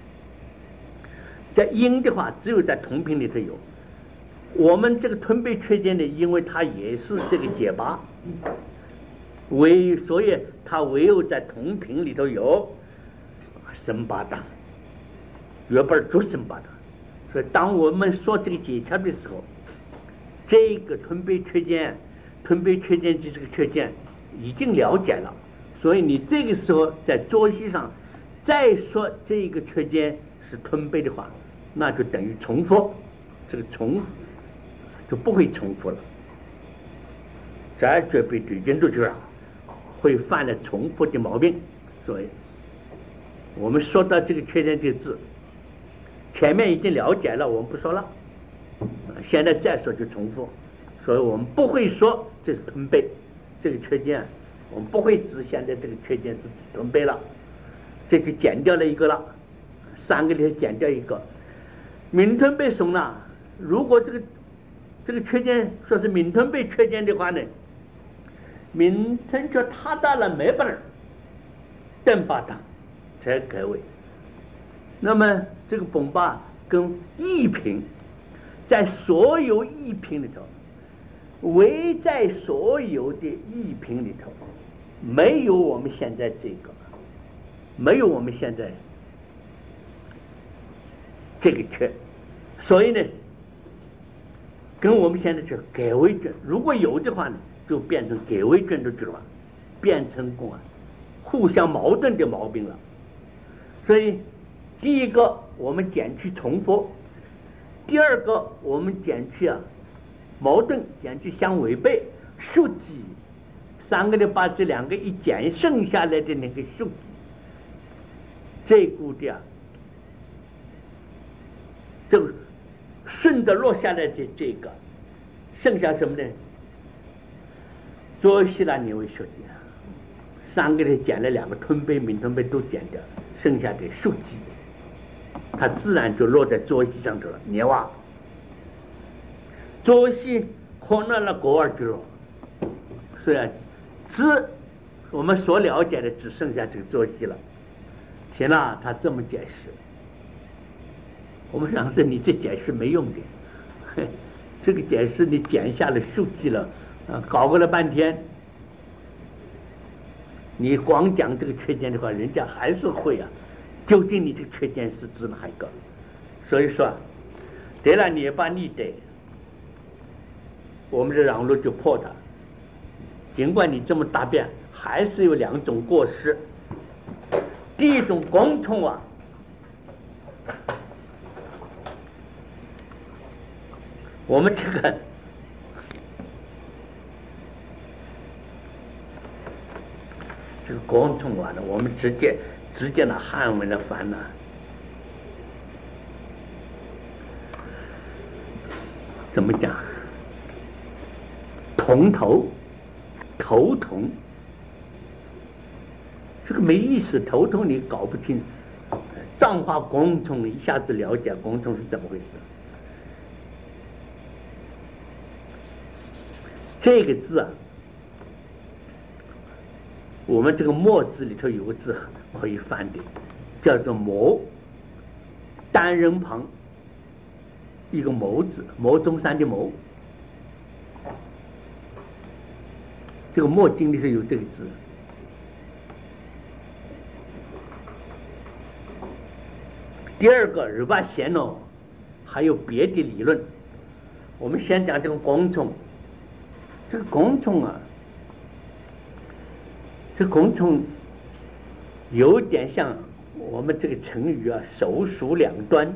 Speaker 1: 在音的话，只有在同频里头有。我们这个吞背缺见呢，因为它也是这个解巴，唯所以它唯有在同频里头有生八当，月本做生八当。所以当我们说这个解切的时候，这个吞背缺见，吞背缺见及这个缺见已经了解了，所以你这个时候在作息上再说这个缺见是吞背的话，那就等于重复，这个重就不会重复了。这绝对对印度就是会犯了重复的毛病。所以我们说到这个缺点的字，前面已经了解了，我们不说了，现在再说就重复。所以我们不会说这是吞背这个缺点，我们不会指现在这个缺点是吞背了，这就减掉了一个了，三个里头减掉一个。闽吞背怂了，如果这个这个缺点说是闽吞背缺点的话呢，闽吞就他到了没本儿等巴当才改为。那么这个本巴跟异品，在所有异品里头，唯在所有的异品里头，没有我们现在这个，没有我们现在这个缺。所以呢，跟我们现在叫改为准，如果有的话呢，就变成改为准的句了，变成共啊互相矛盾的毛病了。所以第一个我们减去重复，第二个我们减去啊矛盾，减去相违背，数记三个的把这两个一减，剩下来的那个数记，这股的啊这个顺着落下来的这个，剩下什么呢？做希腊尼为说的，三个的减了两个吞背、闽吞背都减掉，剩下的数记，它自然就落在作息上头了。你话作息可能了国二之后，虽然只我们所了解的只剩下这个作息了。行了，他这么解释。我们想着你这解释没用的，这个解释你减下了数据了，啊，搞过了半天，你光讲这个缺点的话，人家还是会啊，究竟你这个缺点是指哪一个？所以说，得了你把你的，我们的让路就破它。尽管你这么大便，还是有两种过失。第一种共同啊。我们这个这个广东话呢，我们直接直接拿汉文来翻呢，怎么讲？同头头同，这个没意思，头同你搞不清。藏话广东一下子了解广东是怎么回事。 这个字啊，我们这个墨字里头有个字可以翻的，叫做谋，单人旁一个谋字，牟中山的牟。这个墨经里头有这个字。第二个日巴贤哦，还有别的理论。我们先讲这个工虫，这个工虫啊，这工虫有点像我们这个成语啊，手鼠两端。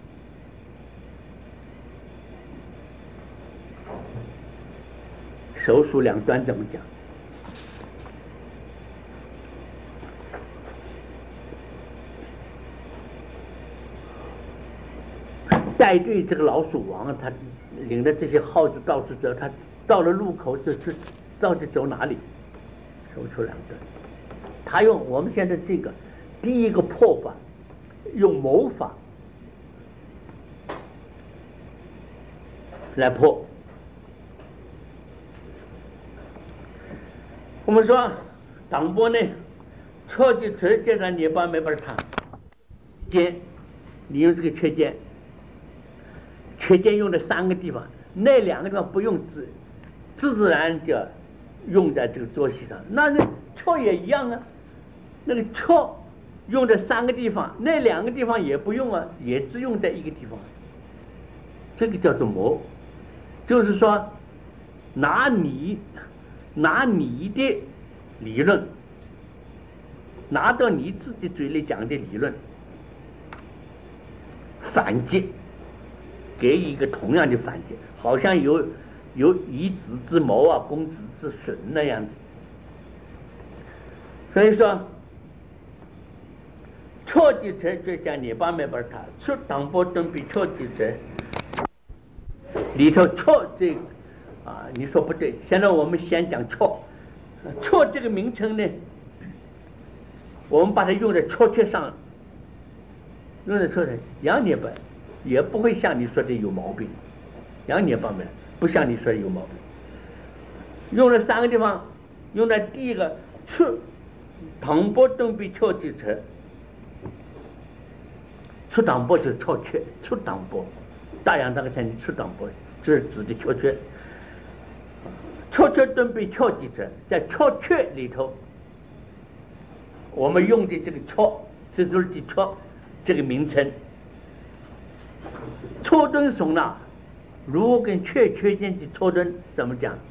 Speaker 1: 手鼠两端怎么讲？带队这个老鼠王，他领着这些耗子到处走，他到了路口就就到底走哪里？手鼠两端。他用我们现在这个第一个破法，用谋法来破。我们说党波呢，错的直接让你把没法看尖，你用这个缺尖，缺尖用的三个地方，那两个地方不用自自自然就用在这个桌席上，那那错也一样啊，那个错用的三个地方，那两个地方也不用啊，也只用在一个地方，这个叫做谋，就是说拿你拿你的理论，拿到你自己嘴里讲的理论反击，给一个同样的反击，好像有有以子之谋啊，攻子之损那样子。所以说错的者就讲你把没把它出党波登比错的者里头错这个啊，你说不对。现在我们先讲错，错这个名称呢，我们把它用在错缺上，用在错上，杨涅槃也不会像你说的有毛病，杨涅槃不像你说的有毛病。用了三个地方，用在第一个出党波登比错的者，出党波就是错缺，出党波大洋这个才出党波，这是指的错缺。错缺登比错的者，在错缺里头，我们用的这个错，这就是的错这个名称。错顿怂呢，如果跟缺缺间的错顿怎么讲？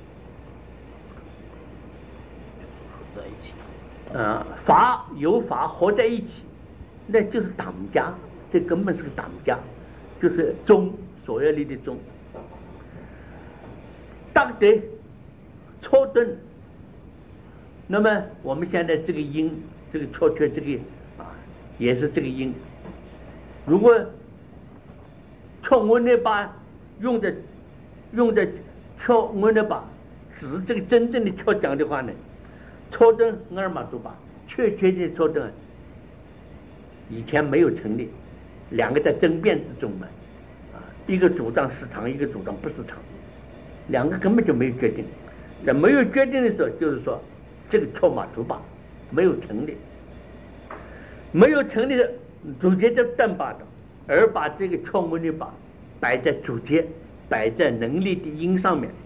Speaker 2: 合在一起。
Speaker 1: 啊，法有法合在一起，那就是党家，这根本是个党家，就是宗，所要立的宗。当得错顿，那么我们现在这个音，这个错缺这个啊，也是这个音。如果错我那把用的用的错我那把指这个真正的错讲的话呢，错顿阿尔玛都把确切的错顿以前没有成立，两个在争辩之中嘛，啊，一个主张是常，一个主张不是常，两个根本就没有决定。在没有决定的时候，就是说这个错马主把没有成立，没有成立的主角就单把的，而把这个错误的把摆在主角，摆在能力的因上面，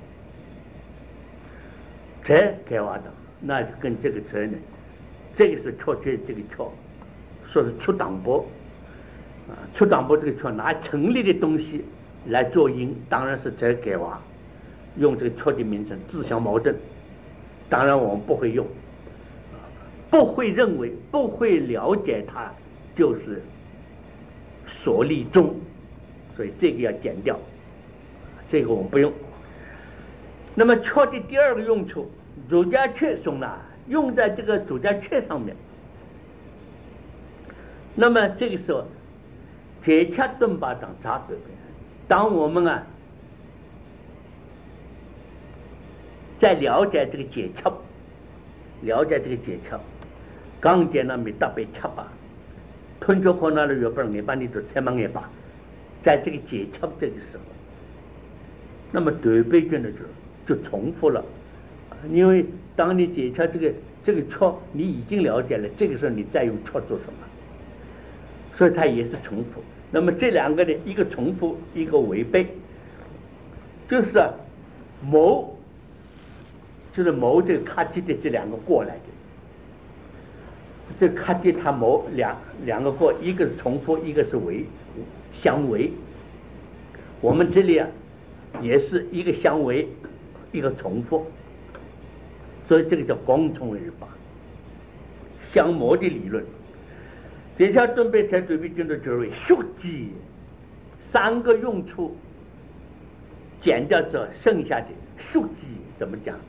Speaker 1: 这该挖的，那就跟这个责任，这个是错缺这个错，说是出党波啊，出党波这个错拿成立的东西来做因，当然是这该挖。用这个错的名称自相矛盾，当然我们不会用，不会认为，不会了解它就是所立宗，所以这个要减掉，这个我们不用。那么错的第二个用处，主家确松呢，用在这个主家确上面。那么这个时候，解恰顿巴掌扎对边，当我们啊。在了解这个解窍，了解这个解窍，刚解那没大被掐吧，吞着口那里有本眼把你都拆满眼巴，在这个解窍这个时候，那么对背卷的时候， 就重复了，因为当你解窍这个这个窍你已经了解了，这个时候你再用窍做什么？所以它也是重复。那么这两个呢，一个重复，一个违背，就是啊谋，就是谋这个卡基的这两个过来的。这卡基它谋两两个过，一个是重复，一个是违相违。我们这里啊也是一个相违，一个重复，所以这个叫共重而法，相谋的理论。解窍顿背才准备军的职位学记三个用处减掉之后，剩下的学记怎么讲？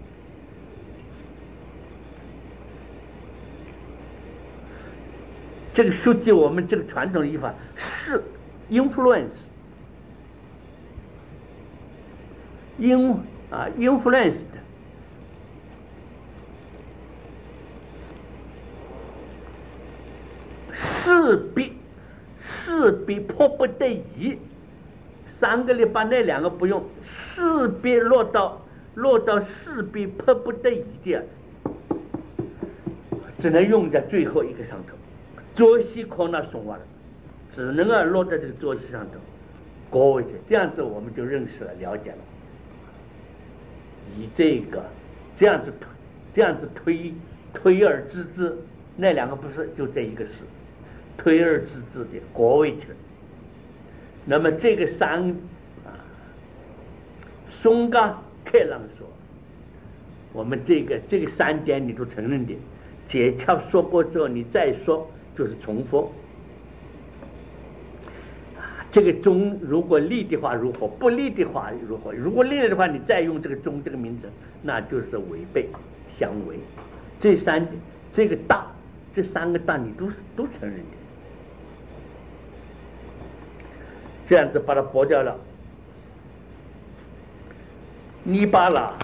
Speaker 1: 这个学记我们这个传统语法是 influence in 啊 influenced， 势必势必迫不得已，三个礼拜那两个不用，势必落到落到势必迫不得已的，只能用在最后一个上头。作息可那松完了，只能啊落在这个作息上头，各位这样子我们就认识了，了解了。以这个这样子这样子推推而知之，那两个不是就这一个事，推而知之的国位去。那么这个三啊，松嘎开朗说，我们这个这个三点你都承认的，解窍说过之后，你再说就是重复。这个中如果立的话如何，不立的话如何？如果立了的话，你再用这个中这个名字，那就是违背相违。这三这个大这三个大你都都承认的，这样子把它剥掉了。泥巴了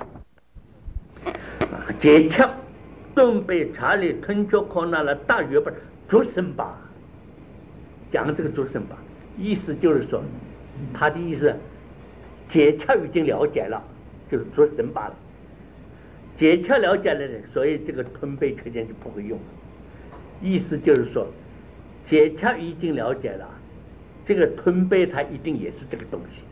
Speaker 1: 解窍顿背查理吞嚼考纳了大约把竹生吧，讲这个竹生吧，意思就是说，他的意思解窍已经了解了，就是竹生吧了。解窍了解了，所以这个吞背缺陷就不会用了。意思就是说，解窍已经了解了，这个吞背它一定也是这个东西。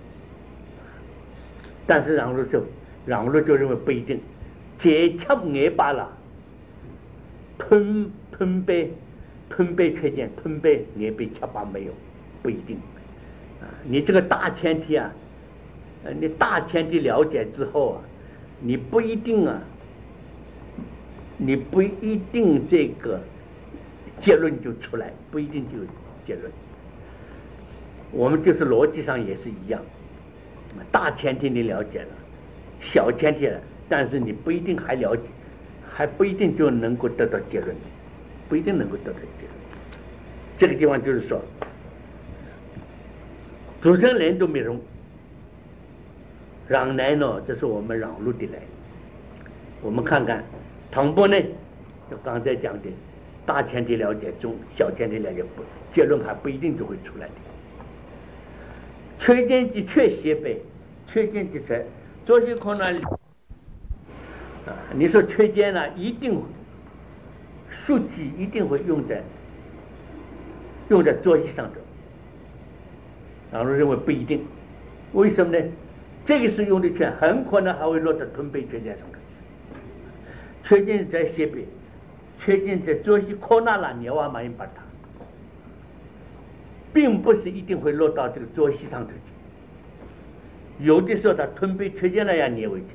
Speaker 1: 但是让路就让路就认为不一定，解窍也罢了，吞吞背吞背缺陷，吞背也被切巴没有，不一定啊。你这个大前提啊，呃，你大前提了解之后啊，你不一定啊，你不一定这个结论就出来，不一定就有结论。我们就是逻辑上也是一样，大前提你了解了，小前提了，但是你不一定还了解，还不一定就能够得到结论，不一定能够得到结论。这个地方就是说，主持人都没用，让来呢，这是我们让路的来。我们看看唐波呢，就刚才讲的，大前提了解中，小前提了解不，结论还不一定就会出来的。缺见即缺斜背，缺见即缺，作息困难啊，你说缺见呢，一定数据一定会用在用在作息上头。然后认为不一定，为什么呢？这个是用的缺，很可能还会落在吞背缺见上头。缺见在斜背，缺见在作息困难了，你往马上把它。并不是一定会落到这个作息上头去，有的时候他吞背缺陷了呀，捏回去。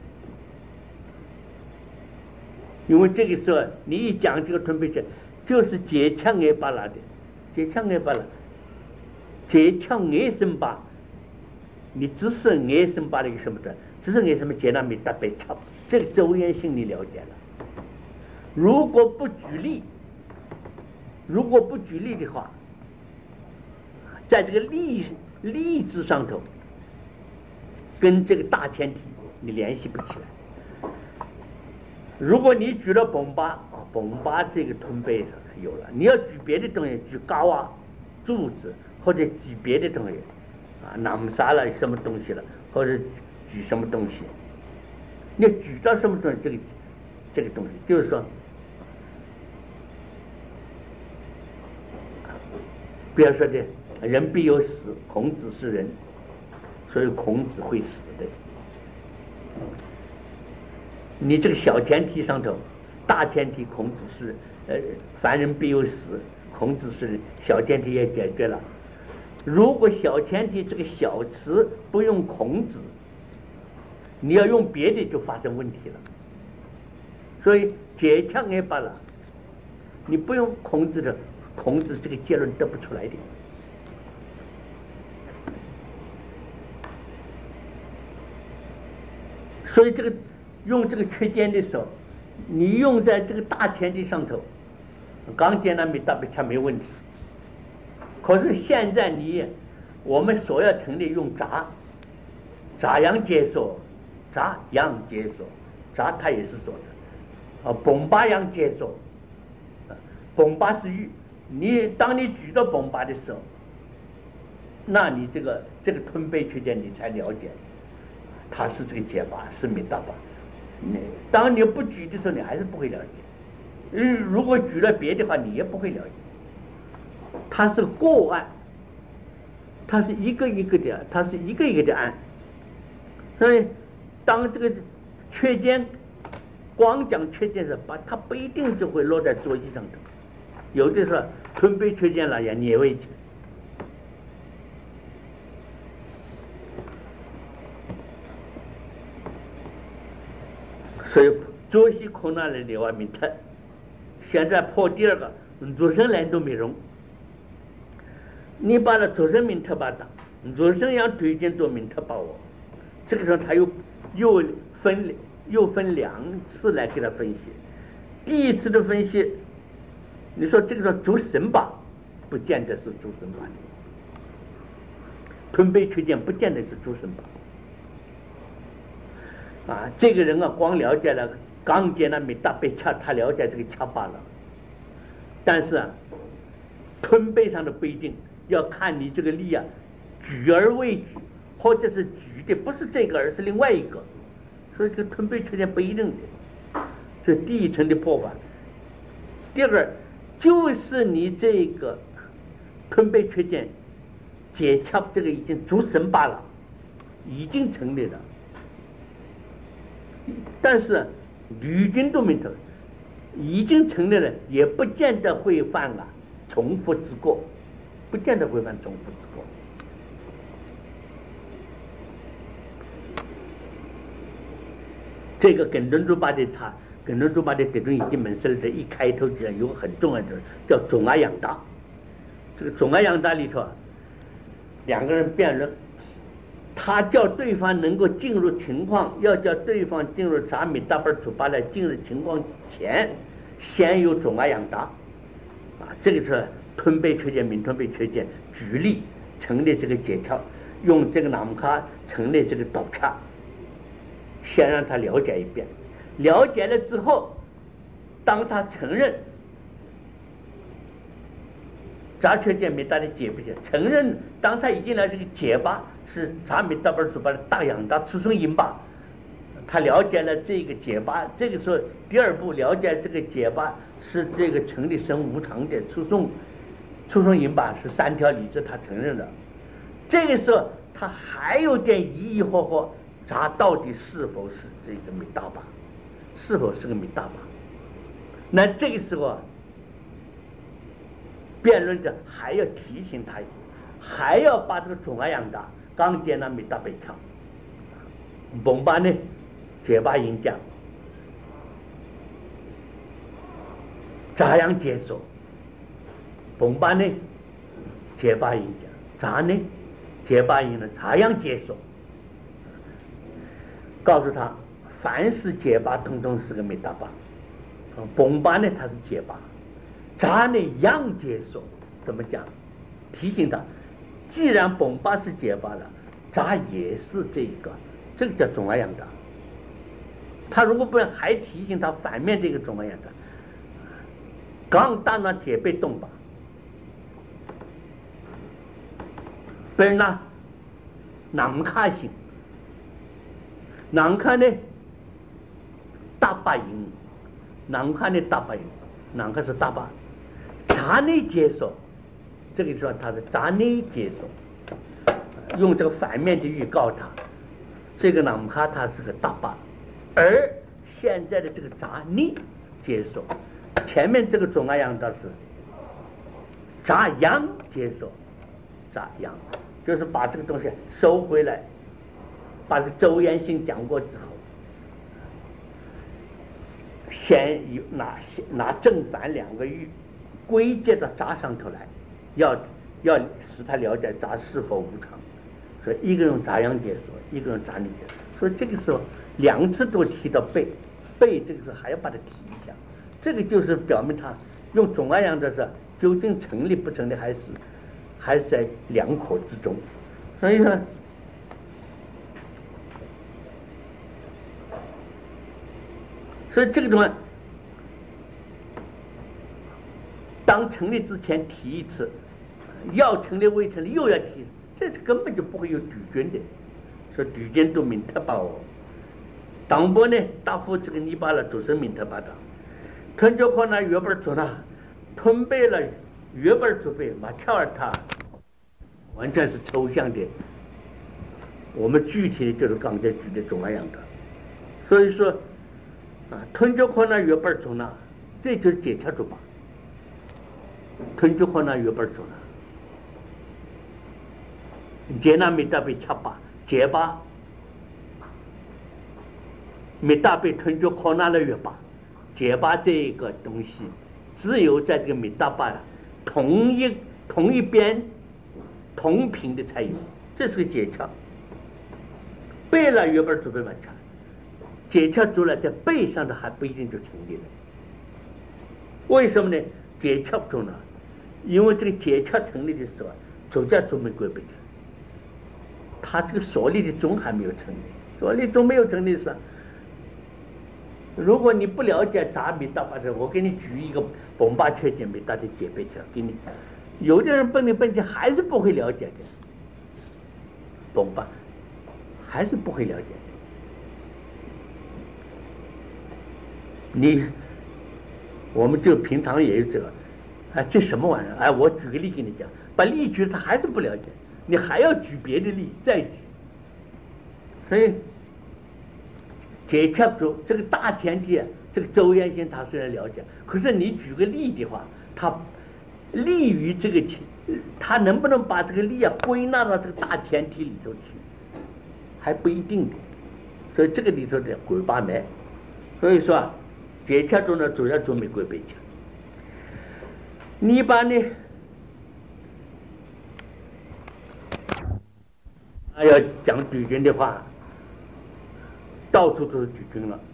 Speaker 1: 因为这个时候你一讲这个吞背缺，就是解腔癌巴拉的，解腔癌巴拉，解腔癌生巴，你只是癌生巴的一个什么的，只是癌什么解那没大被差，这个周延性你了解了。如果不举例，如果不举例的话，在这个例例子上头，跟这个大前提你联系不起来。如果你举了崩巴啊，崩巴这个吞背上有了，你要举别的东西，举高啊、柱子，或者举别的东西啊，那么啥了什么东西了，或者举什么东西， 你举到什么东西？这个这个东西，就是说，比如说的，人必有死，孔子是人，所以孔子会死的。你这个小前提上头，大前提孔子是呃凡人必有死，孔子是人，小前提也解决了。如果小前提这个小词不用孔子，你要用别的就发生问题了。所以解呛也罢了，你不用孔子的，孔子这个结论得不出来的。所以这个用这个缺间的时候，你用在这个大前提上头，刚见了没大不恰没问题。可是现在你我们所要成立用杂杂样接受，杂样接受，杂它也是说的啊，崩巴样接受，崩巴是玉。你当你举到崩巴的时候，那你这个这个吞背缺间你才了解，它是这个结巴是没大巴。你当你不举的时候，你还是不会了解。嗯，如果举了别的话，你也不会了解。它是个案，它是一个一个的，它是一个一个的案。所以，当这个缺间光讲缺间时，把它不一定就会落在桌椅上头。有的时候吞背缺间了也捏位置。所以作息空那里的外面特，现在破第二个，做生来都没用。你把它做生名特把它，做生要推荐做名特把我，这个时候他又又分又分两次来给他分析。第一次的分析，你说这个时候主神吧，不见得是主神吧的，吞背缺见不见得是主神吧。啊，这个人啊，光了解了刚接那没大被掐，他了解这个掐罢了。但是啊，吞背上的不一定，要看你这个力啊，举而未举，或者是举的不是这个，而是另外一个，所以这个吞背缺点不一定的。这第一层的破法。第二个就是你这个吞背缺点解掐这个已经足神罢了，已经成立了。但是吕军都没头，已经成立了，也不见得会犯啊重复之过，不见得会犯重复之过。这个跟伦珠巴的他，跟伦珠巴的这种已经门事的一开头就有很重要的叫总阿养达。这个总阿养达里头，两个人辩论。他叫对方能够进入情况，要叫对方进入杂米大本楚巴来进入情况前，先有总阿养达啊，这个是吞背缺见、明吞背缺见，举例成立这个解窍，用这个南姆卡成立这个导叉，先让他了解一遍，了解了之后，当他承认杂缺见没大的解不解，承认当他已经来这个解吧。是查米大本楚巴的大养大出生因吧，他了解了这个解巴，这个时候第二步了解这个解巴是这个成立生无常的出生出生因吧，是三条理智他承认了。这个时候他还有点疑疑惑惑，他到底是否是这个米大巴，是否是个米大巴？那这个时候辩论者还要提醒他，还要把这个总阿养大刚接那米大北腔，崩巴呢解巴音讲，咋样接受？崩巴呢解巴音讲，咋呢解巴音呢？咋样接受？告诉他，凡是解巴通通是个米大巴，崩巴呢他是解巴，咋呢样接受？怎么讲？提醒他。既然崩巴是解巴了，咱也是这个，这个叫总阿养达。他如果不还提醒他反面这个总阿养达，刚当那解被动吧，本人呢，南卡行，南卡呢， 大八营，南汉的大八营，南汉是大八，闸内接受，这个时候他是闸内接受，用这个反面的语告他，这个南汉他是个大八，而现在的这个闸内接受，前面这个中阿阳的是闸阳接受，闸阳就是把这个东西收回来，把这个周延性讲过之后，先拿拿正反两个语归结到闸上头来，要要使他了解闸是否无常，所以一个用闸阳解说，一个用闸内解说，所以这个时候两次都提到背，背这个时候还要把它提一下，这个就是表明他用总阿阳的是究竟成立不成立，还是还是在两可之中。所以说所以这个东西当成立之前提一次，要成立未成立又要提，这是根本就不会有举军的，说举军都明特把哦，当波呢大夫这个泥巴了都是明特把的，吞就可那月本做那吞背了月本做背马翘儿他完全是抽象的，我们具体的就是刚才举的中阿阳的，所以说啊，吞就可那月本做那，这就是解翘主吧，吞就可那月本做那，解那没大被掐吧，解吧没大被吞就可那的月吧，解吧这个东西只有在这个没大吧同一同一边同频的才有，这是个解翘。背了月本做背完成，解翘做了在背上的还不一定就成立了。为什么呢？解翘中呢？因为这个解翘成立的时候，主家中没归背的，他这个所立的宗还没有成立，所立宗没有成立的时候，如果你不了解杂米大法的，我给你举一个崩巴缺陷没大的解背起来给你，有的人笨里笨气还是不会了解的，崩巴还是不会了解的。你我们就平常也有这个，哎，这什么玩意儿？哎，我举个例给你讲，把例举他还是不了解，你还要举别的例再举，所以解翘住这个大前提，这个周延性他虽然了解，可是你举个例的话，他利于这个他能不能把这个例啊归纳到这个大前提里头去，还不一定的，所以这个里头的鬼八难，所以说解翘中呢主要准备归背翘，泥巴呢他要讲举军的话，到处都是举军了。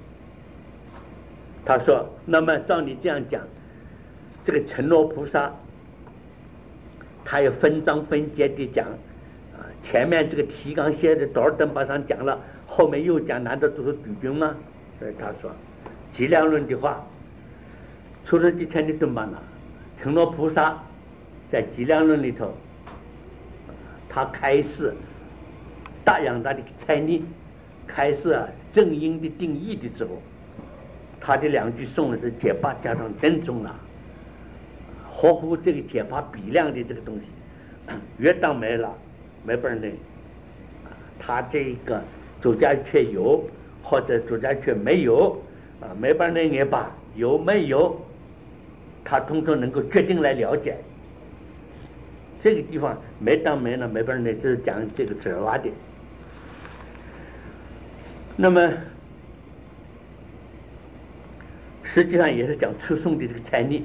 Speaker 1: 他说那么照你这样讲，这个承诺菩萨他也分章分节的讲啊，前面这个提纲写的多少灯巴上讲了，后面又讲，难道都是举军吗？所以他说计量论的话，出生之前的灯巴呢，承诺菩萨在计量论里头他开示大养大的猜疑，开示啊正因的定义的时候，他的两句颂的是解法加上真宗了，合乎这个解法比量的这个东西，越当没了没本呢，他这个主家却有或者主家却没有啊，没本呢也罢，有没有他通通能够决定来了解。这个地方没当没了没本呢，就是讲这个哲法的。那么实际上也是讲出颂的这个概念，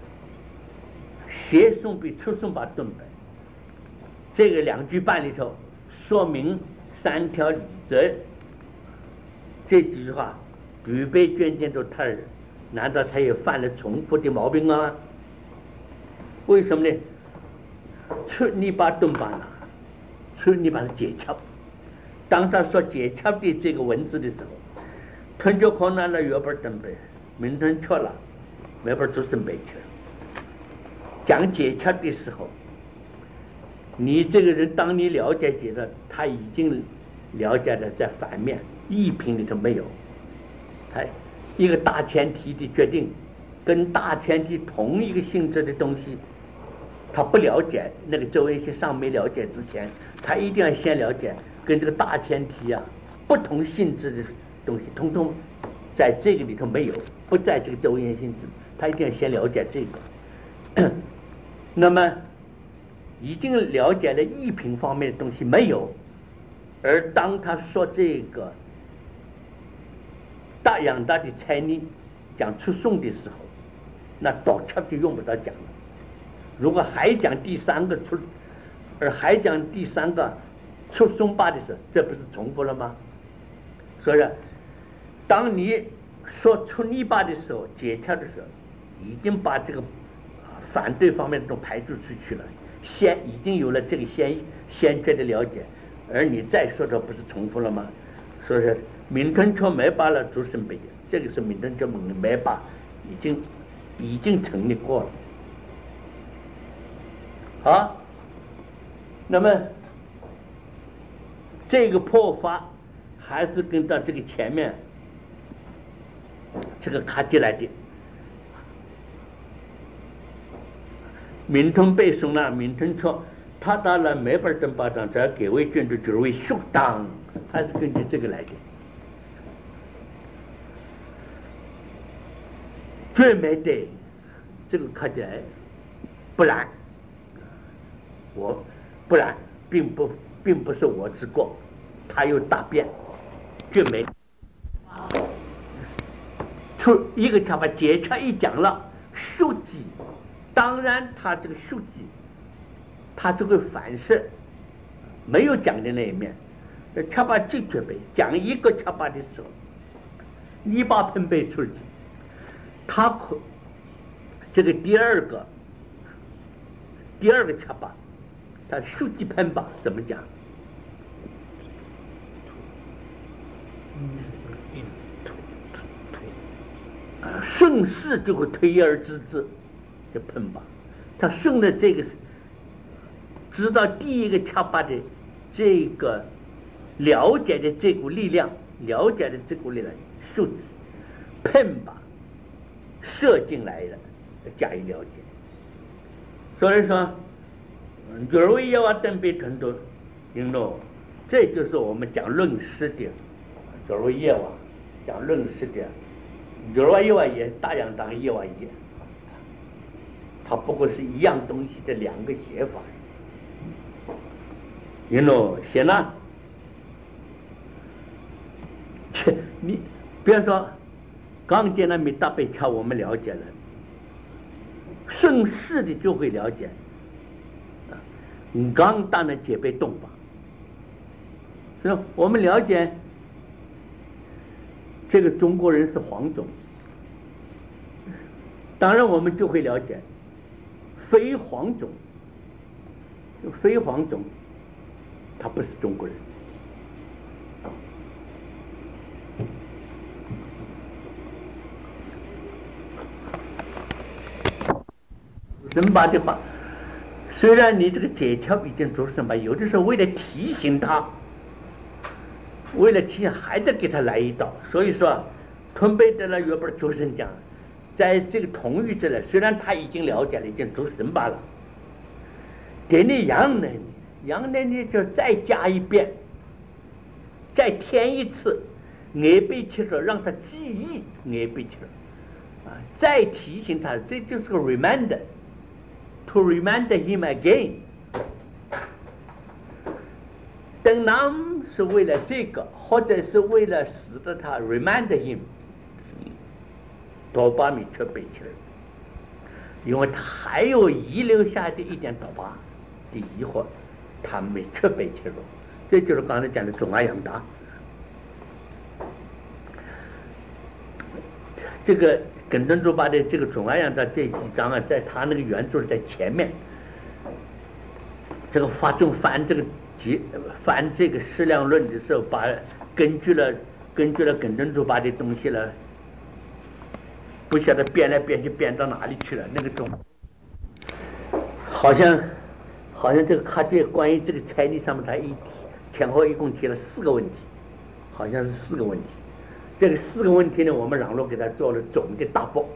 Speaker 1: 协颂比出颂把顿本，这个两句半里头说明三条理则，这几句话屡被卷见都特人，难道他也犯了重复的毛病吗？为什么呢？出泥巴顿巴呢？出泥巴是解翘，当他说解翘的这个文字的时候，吞就可能了原本准备明天去了，没本就是没去了。讲解翘的时候，你这个人当你了解解了，他已经了解的在反面一品里头没有， 它一个大前提的决定，跟大前提同一个性质的东西，他不了解那个周围些尚没了解之前，他一定要先了解跟这个大前提啊不同性质的东西，通通在这个里头没有，不在这个周围性质，他一定要先了解这个。那么已经了解了一品方面的东西没有，而当他说这个大养大的才能讲出送的时候，那早期就用不着讲了。如果还讲第三个出，而还讲第三个出送吧的时候，这不是重复了吗？所以当你说出泥巴的时候，解窍的时候，已经把这个反对方面都排除出去了，先已经有了这个先先决的了解，而你再说这不是重复了吗？所以说明春秋没把了诸生北，这个是明春秋没把已经已经成立过了。好，那么这个破发还是跟到这个前面这个卡进来的。明春背诵了明春秋，他到了没法正八章，这给为卷主就是为修当，还是根据这个来的。最没得这个看起来，不然我不然并不并不是我之过，他又大变，最没出一个他把解窍一讲了，书记。当然他这个书记他就会反射没有讲的那一面，恰把记准备讲一个恰把的时候，你把喷背出去，他可这个第二个第二个恰把他书记喷吧怎么讲？啊，顺势就会推而知之。喷吧，他顺着这个知道第一个恰巴的这个了解的这股力量，了解的这股力量数字喷吧射进来了，加以了解。所以说有为要等被成都因为这就是我们讲论师的有为业往讲论师的有为业往也大洋当业往也，它不过是一样东西的两个写法。you know 写呢，你比方说刚见了米大背桥我们了解了，顺势的就会了解你刚当然解被动吧，所以我们了解这个中国人是黄种，当然我们就会了解非黄种，非黄种他不是中国人。神巴的话，虽然你这个解窍已经做神巴，有的时候为了提醒他，为了提醒还得给他来一刀，所以说吞背的了有本周神讲，在这个同语之内，虽然他已经了解了，已经做神巴了，给你阳呢，阳呢你就再加一遍，再添一次，挨背去说让他记忆挨背去了，啊，再提醒他，这就是个 reminder。To remind him again， 等南是为了这个，或者是为了使得他 remind him， 多巴米却背起来，因为他还有遗留下的一点多巴的疑惑，他没却背起来，这就是刚才讲的中阿养达。这个耿敦珠巴的这个总安阳的这几章啊，在他那个原著在前面，这个发中翻这个节翻这个适量论的时候，把根据了根据了耿敦珠巴的东西了，不晓得变来变去变到哪里去了，那个种好像好像这个卡介关于这个彩礼上面他一前后一共提了四个问题，好像是四个问题。 这个四个问题呢，我们让路给他做了总的答复。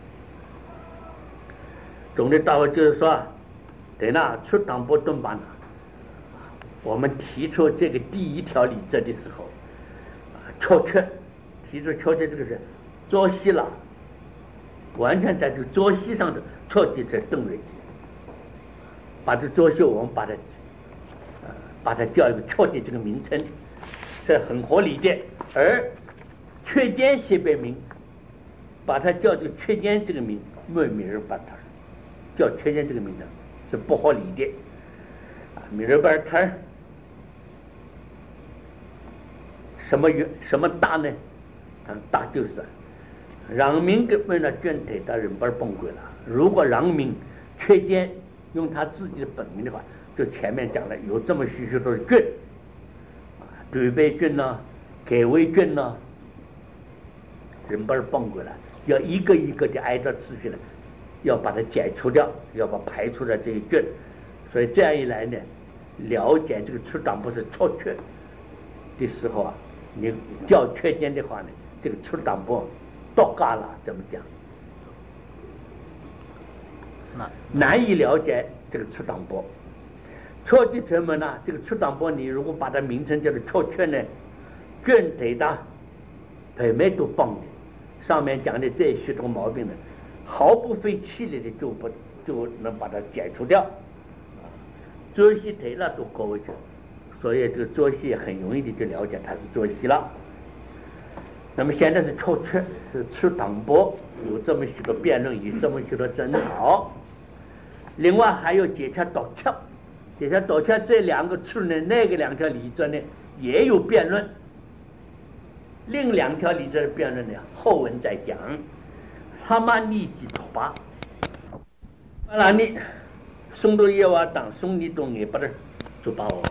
Speaker 1: 总的答复就是说，对那出党部顿班呢，我们提出这个第一条理则的时候，确确提出确确这个是作息了，完全在这个作息上的彻底在邓瑞，把这作息我们把它呃把它叫一个确定这个名称，是很合理的。而缺点写别名，把它叫做缺点这个名，没没人把它叫缺点这个名字是不合理的啊。没人把它什么原什么大呢？啊，大就是让民根本的卷腿的人本崩溃了。如果让民缺点用他自己的本名的话，就前面讲了有这么许许多的卷啊，对备卷呢，改为卷呢，人本崩溃了，要一个一个的挨着次序的，要把它解除掉，要把排除了这一卷。所以这样一来呢，了解这个出党不是错缺的时候啊，你叫缺点的话呢，这个出党部多嘎了，怎么讲？难难以了解这个出党部。错的什么呢？这个出党部，你如果把它名称叫做错缺呢，卷对的北美都棒的，上面讲的这许多毛病呢，毫不费气力的就不就能把它解除掉。作息对了都高着，所以这个作息很容易的就了解它是作息了。那么现在是错缺，是出党部，有这么许多辩论，有这么许多争吵。另外还有解切导窍，解切导窍这两个出呢，那个两条理则呢也有辩论。另两条理则的辩论呢，后文再讲。他们立即讨伐，完了你送到耶瓦当送你东也不是就把我。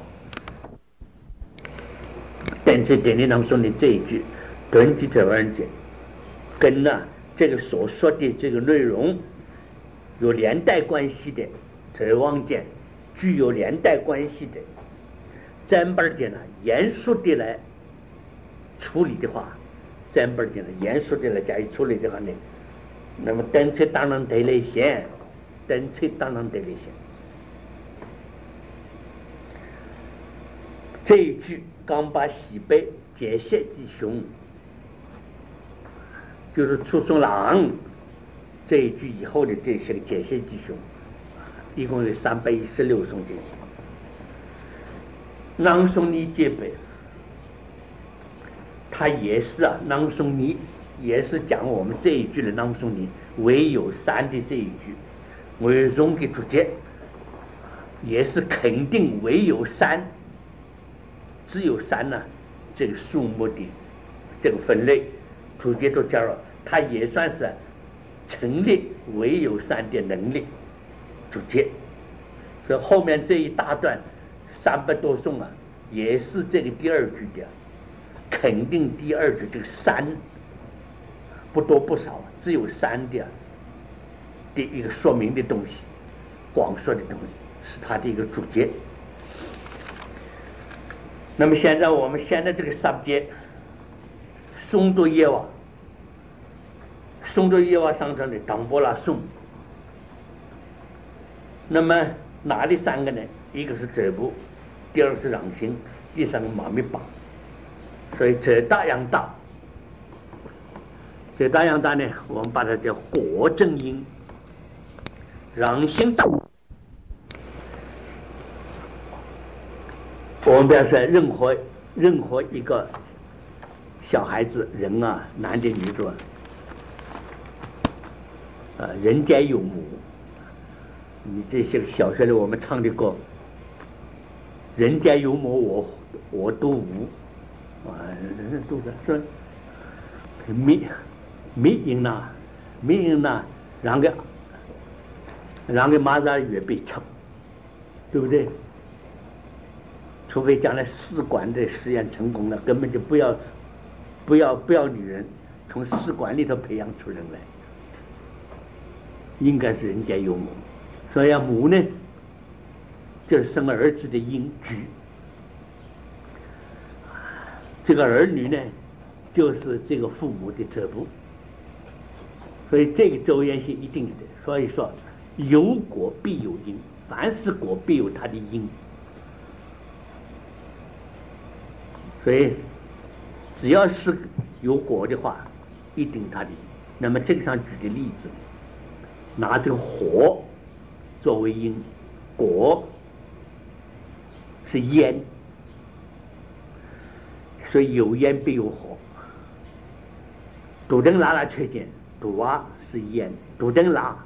Speaker 1: 但是点你能说的这一句。短期这玩意跟呢这个所说的这个内容有连带关系的，这望见具有连带关系的，咱本间呢严肃的来处理的话，咱本间呢严肃的来加以处理的话呢，那么等次当然得来先，等次当然得来先。这一句刚把西北解释之凶。就是出送郎这一句以后的这些个解析吉凶，一共有三百一十六颂这些。囊颂尼戒北，它也是啊，囊颂尼也是讲我们这一句的囊颂尼唯有三的这一句，为中的注解，也是肯定唯有三，只有三呢、啊、这个数目的这个分类。主角都加入，它也算是成立唯有三的能力主角。所以后面这一大段三百多颂啊，也是这个第二句的肯定第二句这个三不多不少，只有三的的一个说明的东西，广说的东西是它的一个主角。那么现在我们现在这个三节。松多耶瓦，松多耶瓦上升的党波拉颂。那么哪里三个呢？一个是遮部，第二个是壤行，第三个马密巴。所以遮大扬大，遮大扬大呢，我们把它叫果正音，壤行大。我们不要说任何任何一个。小孩子人啊，男的女的，呃，人皆有母。你这些小学里我们唱的歌，人皆有母，我我都无，啊，人都是说，密密音呐，密音呐，让个让个马上越被抢，对不对？除非将来试管的实验成功了，根本就不要。不要不要女人，从试管里头培养出人来，应该是人家有母，所以母呢，就是生儿子的因居，这个儿女呢， 就是这个父母的责部，所以这个周延性一定的。所以说，有果必有因，凡是果必有它的因。所以，只要是有果的话，一定它的因。那么这个上举的例子，拿这个火作为因，果是烟，所以有烟必有火。杜登拉拉缺见，杜瓦是烟，杜登拉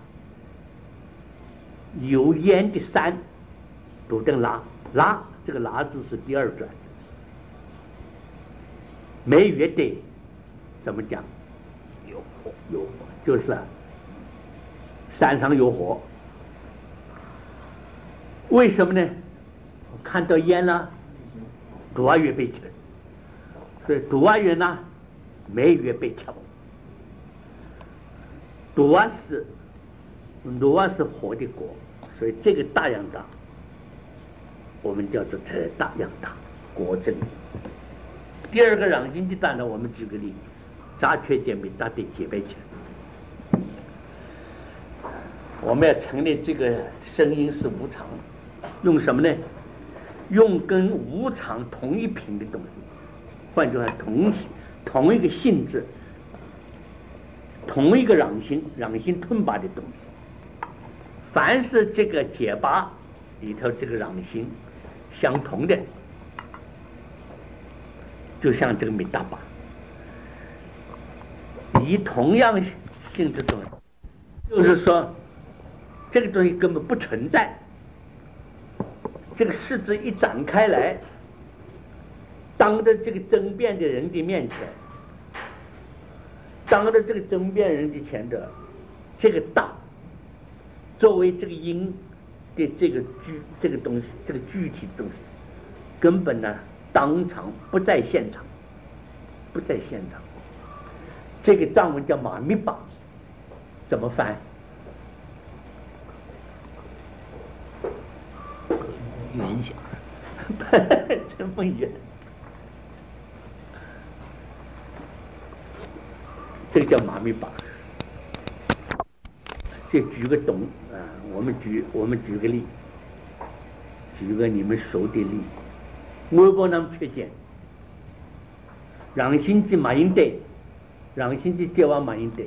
Speaker 1: 有烟的山，杜登拉拉这个拉字是第二转，没月的怎么讲？有火，有火就是山上有火。为什么呢？看到烟了，杜瓦月被吃，所以杜瓦月呢，没月被吃。杜瓦是杜瓦是火的果，所以这个大样大，我们叫做这大样大果真。第二个让心的大呢，我们举个例子，杂缺见没大的结拜起来。我们要承认这个声音是无常，用什么呢？用跟无常同一品的东西，换句话同同一个性质。同一个壤心壤心吞拔的东西，凡是这个结巴里头这个壤心相同的，就像这个米大巴，以同样性质东西，就是说这个东西根本不存在。这个事质一展开来，当着这个争辩的人的面前，当着这个争辩人的前的这个大，作为这个因的这个具这个东西，这个具体东西，根本呢当场不在现场，不在现场。这个藏文叫马密巴，怎么翻？
Speaker 2: 圆想，
Speaker 1: 这么圆。这个叫马密巴。这举个懂啊，我们举我们举个例，举个你们熟的例。我不能缺见，让心机马应对，让心机接往马应对，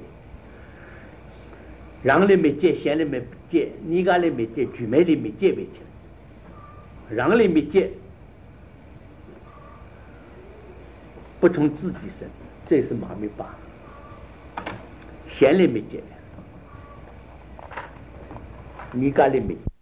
Speaker 1: 让里没接，闲里没接，你家里没接，举没里没接没接，让里没接，不从自己生，这是马密巴。闲里没接，你家里没。